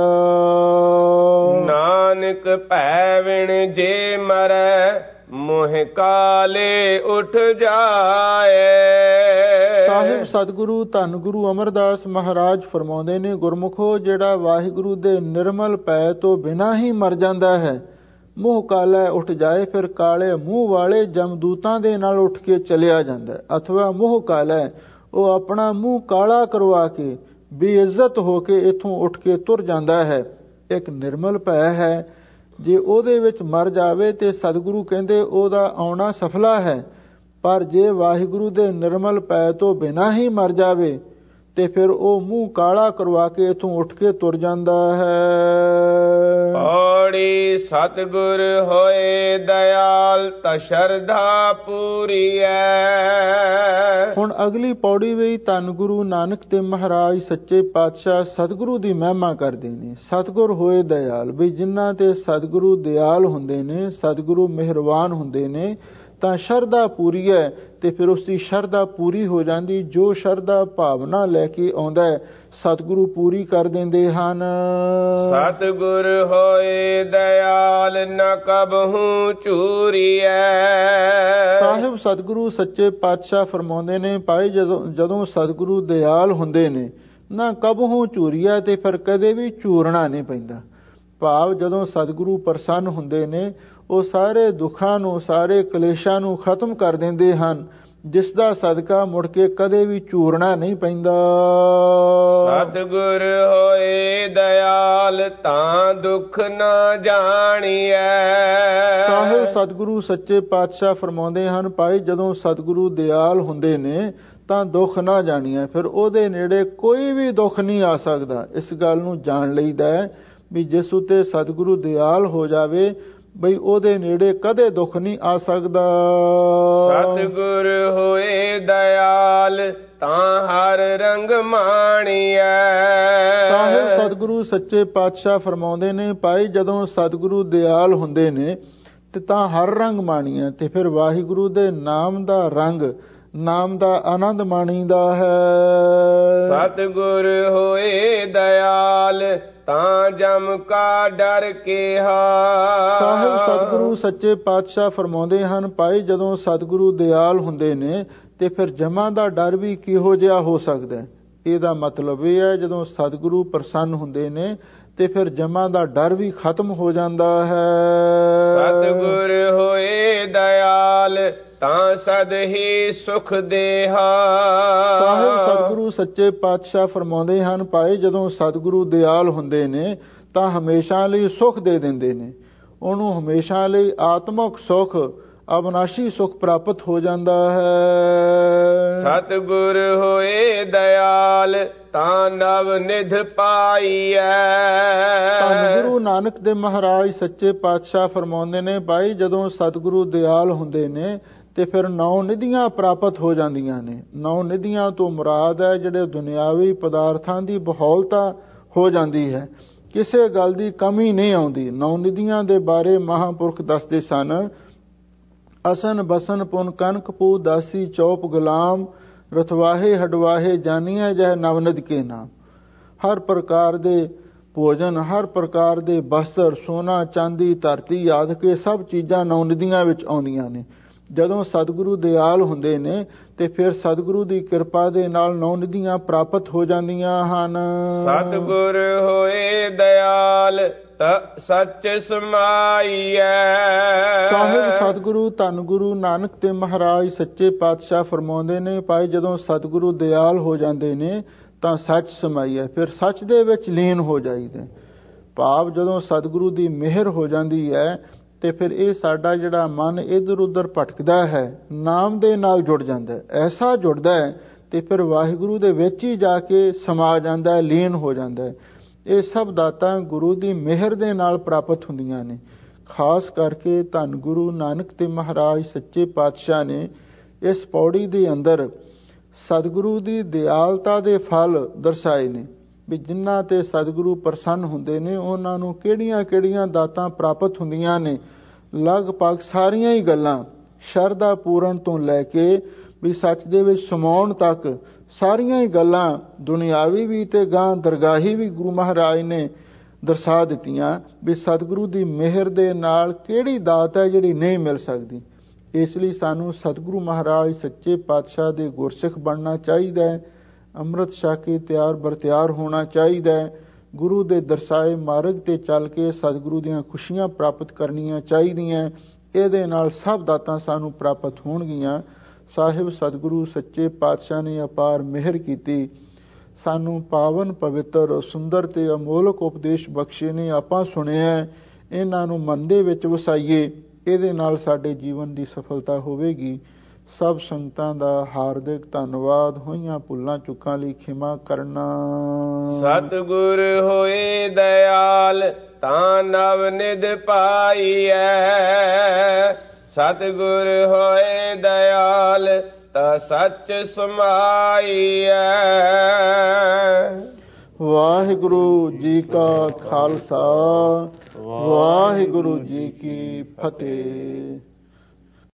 ਨਾਨਕ ਭੈ ਵਿਣ ਜੇ ਮਰੈ ਮੋਹ ਕਾਲੇ ਉੱਠ ਜਾਏ। ਸਾਹਿਬ ਸਤਿਗੁਰੂ ਧੰਨ ਗੁਰੂ ਅਮਰਦਾਸ ਮਹਾਰਾਜ ਫਰਮਾਉਂਦੇ ਨੇ, ਗੁਰਮੁਖੋ ਜਿਹੜਾ ਵਾਹਿਗੁਰੂ ਦੇ ਨਿਰਮਲ ਭੈ ਤੋਂ ਬਿਨਾਂ ਹੀ ਮਰ ਜਾਂਦਾ ਹੈ, ਮੂੰਹ ਕਾਲਾ ਉੱਠ ਜਾਏ, ਫਿਰ ਕਾਲੇ ਮੂੰਹ ਵਾਲੇ ਜਮਦੂਤਾਂ ਦੇ ਨਾਲ ਉੱਠ ਕੇ ਚਲਿਆ ਜਾਂਦਾ। ਅਥਵਾ ਮੂੰਹ ਕਾਲਾ, ਉਹ ਆਪਣਾ ਮੂੰਹ ਕਾਲਾ ਕਰਵਾ ਕੇ ਬੇਇੱਜ਼ਤ ਹੋ ਕੇ ਇੱਥੋਂ ਉੱਠ ਕੇ ਤੁਰ ਜਾਂਦਾ ਹੈ। ਇੱਕ ਨਿਰਮਲ ਭੈ ਹੈ, ਜੇ ਉਹਦੇ ਵਿੱਚ ਮਰ ਜਾਵੇ ਤੇ ਸਤਿਗੁਰੂ ਕਹਿੰਦੇ ਉਹਦਾ ਆਉਣਾ ਸਫਲਾ ਹੈ। ਪਰ ਜੇ ਵਾਹਿਗੁਰੂ ਦੇ ਨਿਰਮਲ ਭੈ ਤੋਂ ਬਿਨਾਂ ਹੀ ਮਰ ਜਾਵੇ ਤੇ ਫਿਰ ਉਹ ਮੂੰਹ ਕਾਲਾ ਕਰਵਾ ਕੇ ਇੱਥੋਂ ਉੱਠ ਕੇ ਤੁਰ ਜਾਂਦਾ ਹੈ। ਪੌੜੀ ਸਤਿਗੁਰ ਹੋਏ ਦਇਆਲ ਤਾ ਸ਼ਰਧਾ ਪੂਰੀ ਹੈ। ਹੁਣ ਅਗਲੀ ਪੌੜੀ ਵਿੱਚ ਧੰਨ ਗੁਰੂ ਨਾਨਕ ਤੇ ਮਹਾਰਾਜ ਸੱਚੇ ਪਾਤਸ਼ਾਹ ਸਤਿਗੁਰੂ ਦੀ ਮਹਿਮਾ ਕਰਦੇ ਨੇ। ਸਤਿਗੁਰ ਹੋਏ ਦਇਆਲ, ਵੀ ਜਿਨ੍ਹਾਂ ਤੇ ਸਤਿਗੁਰੂ ਦਿਆਲ ਹੁੰਦੇ ਨੇ, ਸਤਿਗੁਰੂ ਮਿਹਰਬਾਨ ਹੁੰਦੇ ਨੇ, ਤਾਂ ਸ਼ਰਧਾ ਪੂਰੀ ਹੈ ਤੇ ਫਿਰ ਉਸ ਦੀ ਸ਼ਰਧਾ ਪੂਰੀ ਹੋ ਜਾਂਦੀ। ਜੋ ਸ਼ਰਧਾ ਭਾਵਨਾ ਲੈ ਕੇ ਆਉਂਦਾ ਹੈ ਸਤਿਗੁਰੂ ਪੂਰੀ ਕਰ ਦਿੰਦੇ ਹਨ। ਸਤਿਗੁਰ ਹੋਏ ਦਇਆਲ ਨ ਕਬਹੂ ਚੂਰੀਐ। ਸਾਹਿਬ ਸਤਿਗੁਰੂ ਸੱਚੇ ਪਾਤਸ਼ਾਹ ਫਰਮਾਉਂਦੇ ਨੇ, ਭਾਈ ਜਦੋਂ ਜਦੋਂ ਸਤਿਗੁਰੂ ਦਇਆਲ ਹੁੰਦੇ ਨੇ ਨਾ ਕਬਹੂ ਚੂਰੀਆ, ਤੇ ਫਿਰ ਕਦੇ ਵੀ ਚੂਰਨਾ ਨਹੀਂ ਪੈਂਦਾ। ਭਾਵ ਜਦੋਂ ਸਤਿਗੁਰੂ ਪ੍ਰਸੰਨ ਹੁੰਦੇ ਨੇ ਉਹ ਸਾਰੇ ਦੁੱਖਾਂ ਨੂੰ ਸਾਰੇ ਕਲੇਸ਼ਾਂ ਨੂੰ ਖਤਮ ਕਰ ਦਿੰਦੇ ਹਨ, ਜਿਸ ਦਾ ਸਦਕਾ ਮੁੜ ਕੇ ਕਦੇ ਵੀ ਚੂਰਨਾ ਨਹੀਂ ਪੈਂਦਾ। ਸਤਿਗੁਰ ਹੋਏ ਦਇਆਲ ਤਾਂ ਦੁੱਖ ਨਾ ਜਾਣੀਐ। ਸਾਹਿਬ ਸਤਿਗੁਰੂ ਸੱਚੇ ਪਾਤਸ਼ਾਹ ਫਰਮਾਉਂਦੇ ਹਨ, ਭਾਈ ਜਦੋਂ ਸਤਿਗੁਰੂ ਦਇਆਲ ਹੁੰਦੇ ਨੇ ਤਾਂ ਦੁੱਖ ਨਾ ਜਾਣੀਐ, ਫਿਰ ਉਹਦੇ ਨੇੜੇ ਕੋਈ ਵੀ ਦੁੱਖ ਨਹੀਂ ਆ ਸਕਦਾ। ਇਸ ਗੱਲ ਨੂੰ ਜਾਣ ਲਈਦਾ ਹੈ ਵੀ ਜਿਸ ਉੱਤੇ ਸਤਿਗੁਰੂ ਦਇਆਲ ਹੋ ਜਾਵੇ ਬਈ ਉਹਦੇ ਨੇੜੇ ਕਦੇ ਦੁੱਖ ਨਹੀਂ ਆ ਸਕਦਾ। ਸਤਿਗੁਰ ਹੋਏ ਦਇਆਲ ਤਾਂ ਹਰ ਰੰਗ ਮਾਣੀਐ। ਸਾਹਿਬ ਸਤਿਗੁਰੂ ਸੱਚੇ ਪਾਤਸ਼ਾਹ ਫਰਮਾਉਂਦੇ ਨੇ, ਭਾਈ ਜਦੋਂ ਸਤਿਗੁਰੂ ਦਇਆਲ ਹੁੰਦੇ ਨੇ ਤੇ ਤਾਂ ਹਰ ਰੰਗ ਮਾਣੀਐ, ਤੇ ਫਿਰ ਵਾਹਿਗੁਰੂ ਦੇ ਨਾਮ ਦਾ ਰੰਗ ਨਾਮ ਦਾ ਆਨੰਦ ਮਾਣੀਦਾ ਹੈ। ਸਤਿਗੁਰ ਹੋਏ ਦਇਆਲ ਤਾਂ ਜਮ ਕਾ ਡਰ ਕੇਹਾ। ਸਾਹਿਬ ਸਤਿਗੁਰੂ ਸੱਚੇ ਪਾਤਸ਼ਾਹ ਫਰਮਾਉਂਦੇ ਹਨ, ਭਾਈ ਜਦੋਂ ਸਤਿਗੁਰੂ ਦਇਆਲ ਹੁੰਦੇ ਨੇ ਤੇ ਫਿਰ ਜਮਾਂ ਦਾ ਡਰ ਵੀ ਕਿਹੋ ਜਿਹਾ ਹੋ ਸਕਦਾ। ਇਹਦਾ ਮਤਲਬ ਇਹ ਹੈ ਜਦੋਂ ਸਤਿਗੁਰੂ ਪ੍ਰਸੰਨ ਹੁੰਦੇ ਨੇ ਤੇ ਫਿਰ ਜਮਾਂ ਦਾ ਡਰ ਵੀ ਖਤਮ ਹੋ ਜਾਂਦਾ ਹੈ। ਸਤਿਗੁਰ ਹੋਏ ਦਇਆਲ ਤਾਂ ਸਦ ਹੀ ਸੁਖ ਦੇਹਾ। ਸਾਹਿਬ ਸਤਿਗੁਰੂ ਸੱਚੇ ਪਾਤਸ਼ਾਹ ਫਰਮਾਉਂਦੇ ਹਨ, ਭਾਈ ਜਦੋਂ ਸਤਿਗੁਰੂ ਦਇਆਲ ਹੁੰਦੇ ਨੇ ਤਾਂ ਹਮੇਸ਼ਾ ਲਈ ਸੁਖ ਦੇ ਦਿੰਦੇ ਨੇ। ਉਹਨੂੰ ਹਮੇਸ਼ਾ ਲਈ ਆਤਮਿਕ ਸੁਖ ਅਵਿਨਾਸ਼ੀ ਸੁਖ ਪ੍ਰਾਪਤ ਹੋ ਜਾਂਦਾ ਹੈ। ਸਤਿਗੁਰ ਹੋਏ ਦਇਆਲ ਤਾਂ ਨਵ ਨਿਧ ਪਾਈਐ। ਧੰਨ ਗੁਰੂ ਨਾਨਕ ਦੇਵ ਮਹਾਰਾਜ ਸੱਚੇ ਪਾਤਸ਼ਾਹ ਫਰਮਾਉਂਦੇ ਨੇ, ਭਾਈ ਜਦੋਂ ਸਤਿਗੁਰੂ ਦਇਆਲ ਹੁੰਦੇ ਨੇ ਤੇ ਫਿਰ ਨੌ ਨਿਧੀਆਂ ਪ੍ਰਾਪਤ ਹੋ ਜਾਂਦੀਆਂ ਨੇ। ਨੌ ਨਿਧੀਆਂ ਤੋਂ ਮੁਰਾਦ ਹੈ ਜਿਹੜੇ ਦੁਨਿਆਵੀ ਪਦਾਰਥਾਂ ਦੀ ਬਹੌਲਤਾ ਹੋ ਜਾਂਦੀ ਹੈ, ਕਿਸੇ ਗੱਲ ਦੀ ਕਮੀ ਨਹੀਂ ਆਉਂਦੀ। ਨੌ ਨਿਧੀਆਂ ਦੇ ਬਾਰੇ ਮਹਾਂਪੁਰਖ ਦੱਸਦੇ ਸਨ, ਅਸਨ ਬਸਨ ਪੁਨ ਕਨਕ ਪੂ ਦਾਸੀ ਚੌਪ ਗੁਲਾਮ ਰਥਵਾਹੇ ਹਡਵਾਹੇ ਜਾਨੀਆਂ ਜਹ ਨਵਨਿਧ ਕੇ ਨਾਮ। ਹਰ ਪ੍ਰਕਾਰ ਦੇ ਭੋਜਨ, ਹਰ ਪ੍ਰਕਾਰ ਦੇ ਬਸਤਰ, ਸੋਨਾ ਚਾਂਦੀ ਧਰਤੀ ਆਦਿ ਕੇ ਸਭ ਚੀਜ਼ਾਂ ਨੌ ਨਿਧੀਆਂ ਵਿੱਚ ਆਉਂਦੀਆਂ ਨੇ। ਜਦੋਂ ਸਤਿਗੁਰੂ ਦਇਆਲ ਹੁੰਦੇ ਨੇ ਤੇ ਫਿਰ ਸਤਿਗੁਰੂ ਦੀ ਕਿਰਪਾ ਦੇ ਨਾਲ ਨੌ ਨਿਧੀਆਂ ਪ੍ਰਾਪਤ ਹੋ ਜਾਂਦੀਆਂ ਹਨ। ਸਤਿਗੁਰ ਹੋਏ ਦਇਆਲ ਤਾਂ ਸੱਚ ਸਮਾਈਐ। ਸਾਹਿਬ ਸਤਿਗੁਰੂ ਧੰਨ ਗੁਰੂ ਨਾਨਕ ਦੇਵ ਮਹਾਰਾਜ ਸੱਚੇ ਪਾਤਸ਼ਾਹ ਫਰਮਾਉਂਦੇ ਨੇ, ਭਾਈ ਜਦੋਂ ਸਤਿਗੁਰੂ ਦਇਆਲ ਹੋ ਜਾਂਦੇ ਨੇ ਤਾਂ ਸੱਚ ਸਮਾਈਐ, ਫਿਰ ਸੱਚ ਦੇ ਵਿੱਚ ਲੀਨ ਹੋ ਜਾਈਦਾ। ਭਾਵ ਜਦੋਂ ਸਤਿਗੁਰੂ ਦੀ ਮਿਹਰ ਹੋ ਜਾਂਦੀ ਹੈ ਤੇ ਫਿਰ ਇਹ ਸਾਡਾ ਜਿਹੜਾ ਮਨ ਇੱਧਰ ਉੱਧਰ ਭਟਕਦਾ ਹੈ ਨਾਮ ਦੇ ਨਾਲ ਜੁੜ ਜਾਂਦਾ, ਐਸਾ ਜੁੜਦਾ ਹੈ ਤੇ ਫਿਰ ਵਾਹਿਗੁਰੂ ਦੇ ਵਿੱਚ ਹੀ ਜਾ ਕੇ ਸਮਾ ਜਾਂਦਾ ਹੈ, ਲੀਨ ਹੋ ਜਾਂਦਾ ਹੈ। ਇਹ ਸਭ ਦਾਤਾਂ ਗੁਰੂ ਦੀ ਮਿਹਰ ਦੇ ਨਾਲ ਪ੍ਰਾਪਤ ਹੁੰਦੀਆਂ ਨੇ। ਖਾਸ ਕਰਕੇ ਧੰਨ ਗੁਰੂ ਨਾਨਕ ਦੇਵ ਮਹਾਰਾਜ ਸੱਚੇ ਪਾਤਸ਼ਾਹ ਨੇ ਇਸ ਪੌੜੀ ਦੇ ਅੰਦਰ ਸਤਿਗੁਰੂ ਦੀ ਦਿਆਲਤਾ ਦੇ ਫਲ ਦਰਸਾਏ ਨੇ ਵੀ ਜਿਨ੍ਹਾਂ ਤੇ ਸਤਿਗੁਰੂ ਪ੍ਰਸੰਨ ਹੁੰਦੇ ਨੇ ਉਹਨਾਂ ਨੂੰ ਕਿਹੜੀਆਂ ਕਿਹੜੀਆਂ ਦਾਤਾਂ ਪ੍ਰਾਪਤ ਹੁੰਦੀਆਂ ਨੇ। ਲਗਭਗ ਸਾਰੀਆਂ ਹੀ ਗੱਲਾਂ ਸ਼ਰਧਾ ਪੂਰਨ ਤੋਂ ਲੈ ਕੇ ਵੀ ਸੱਚ ਦੇ ਵਿੱਚ ਸਮਾਉਣ ਤੱਕ ਸਾਰੀਆਂ ਹੀ ਗੱਲਾਂ ਦੁਨਿਆਵੀ ਵੀ ਤੇ ਗਾਂ ਦਰਗਾਹੀ ਵੀ ਗੁਰੂ ਮਹਾਰਾਜ ਨੇ ਦਰਸਾ ਦਿੱਤੀਆਂ ਵੀ ਸਤਿਗੁਰੂ ਦੀ ਮਿਹਰ ਦੇ ਨਾਲ ਕਿਹੜੀ ਦਾਤ ਹੈ ਜਿਹੜੀ ਨਹੀਂ ਮਿਲ ਸਕਦੀ। ਇਸ ਲਈ ਸਾਨੂੰ ਸਤਿਗੁਰੂ ਮਹਾਰਾਜ ਸੱਚੇ ਪਾਤਸ਼ਾਹ ਦੇ ਗੁਰਸਿੱਖ ਬਣਨਾ ਚਾਹੀਦਾ ਹੈ, ਅੰਮ੍ਰਿਤ ਛਕ ਕੇ ਤਿਆਰ ਬਰ ਤਿਆਰ ਹੋਣਾ ਚਾਹੀਦਾ ਹੈ, ਗੁਰੂ ਦੇ ਦਰਸਾਏ ਮਾਰਗ ਤੇ ਚੱਲ ਕੇ ਸਤਿਗੁਰੂ ਦੀਆਂ ਖੁਸ਼ੀਆਂ ਪ੍ਰਾਪਤ ਕਰਨੀਆਂ ਚਾਹੀਦੀਆਂ। ਇਹਦੇ ਨਾਲ ਸਭ ਦਾਤਾਂ ਸਾਨੂੰ ਪ੍ਰਾਪਤ ਹੋਣਗੀਆਂ। ਸਾਹਿਬ ਸਤਿਗੁਰੂ ਸੱਚੇ ਪਾਤਸ਼ਾਹ ਨੇ ਅਪਾਰ ਮਿਹਰ ਕੀਤੀ, ਸਾਨੂੰ ਪਾਵਨ ਪਵਿੱਤਰ ਸੁੰਦਰ ਤੇ ਅਮੋਲਕ ਉਪਦੇਸ਼ ਬਖਸ਼ੇ ਨੇ। ਆਪਾਂ ਸੁਣਿਆ, ਇਹਨਾਂ ਨੂੰ ਮਨ ਦੇ ਵਿੱਚ ਵਸਾਈਏ, ਇਹਦੇ ਨਾਲ ਸਾਡੇ ਜੀਵਨ ਦੀ ਸਫਲਤਾ ਹੋਵੇਗੀ। ਸਭ ਸੰਗਤਾਂ ਦਾ ਹਾਰਦਿਕ ਧੰਨਵਾਦ। ਹੋਈਆਂ ਭੁੱਲਾਂ ਚੁੱਕਾਂ ਲਈ ਖਿਮਾ ਕਰਨਾ। ਸਤਿਗੁਰ ਹੋਏ ਦਇਆਲ ਤਾਂ ਨਵ ਨਿਧ ਪਾਈਐ। ਸਤਿਗੁਰ ਹੋਏ ਦਇਆਲ ਤਾਂ ਸੱਚ ਸਮਾਈਐ। ਵਾਹਿਗੁਰੂ ਜੀ ਕਾ ਖਾਲਸਾ, ਵਾਹਿਗੁਰੂ ਜੀ ਕੀ ਫਤਿਹ।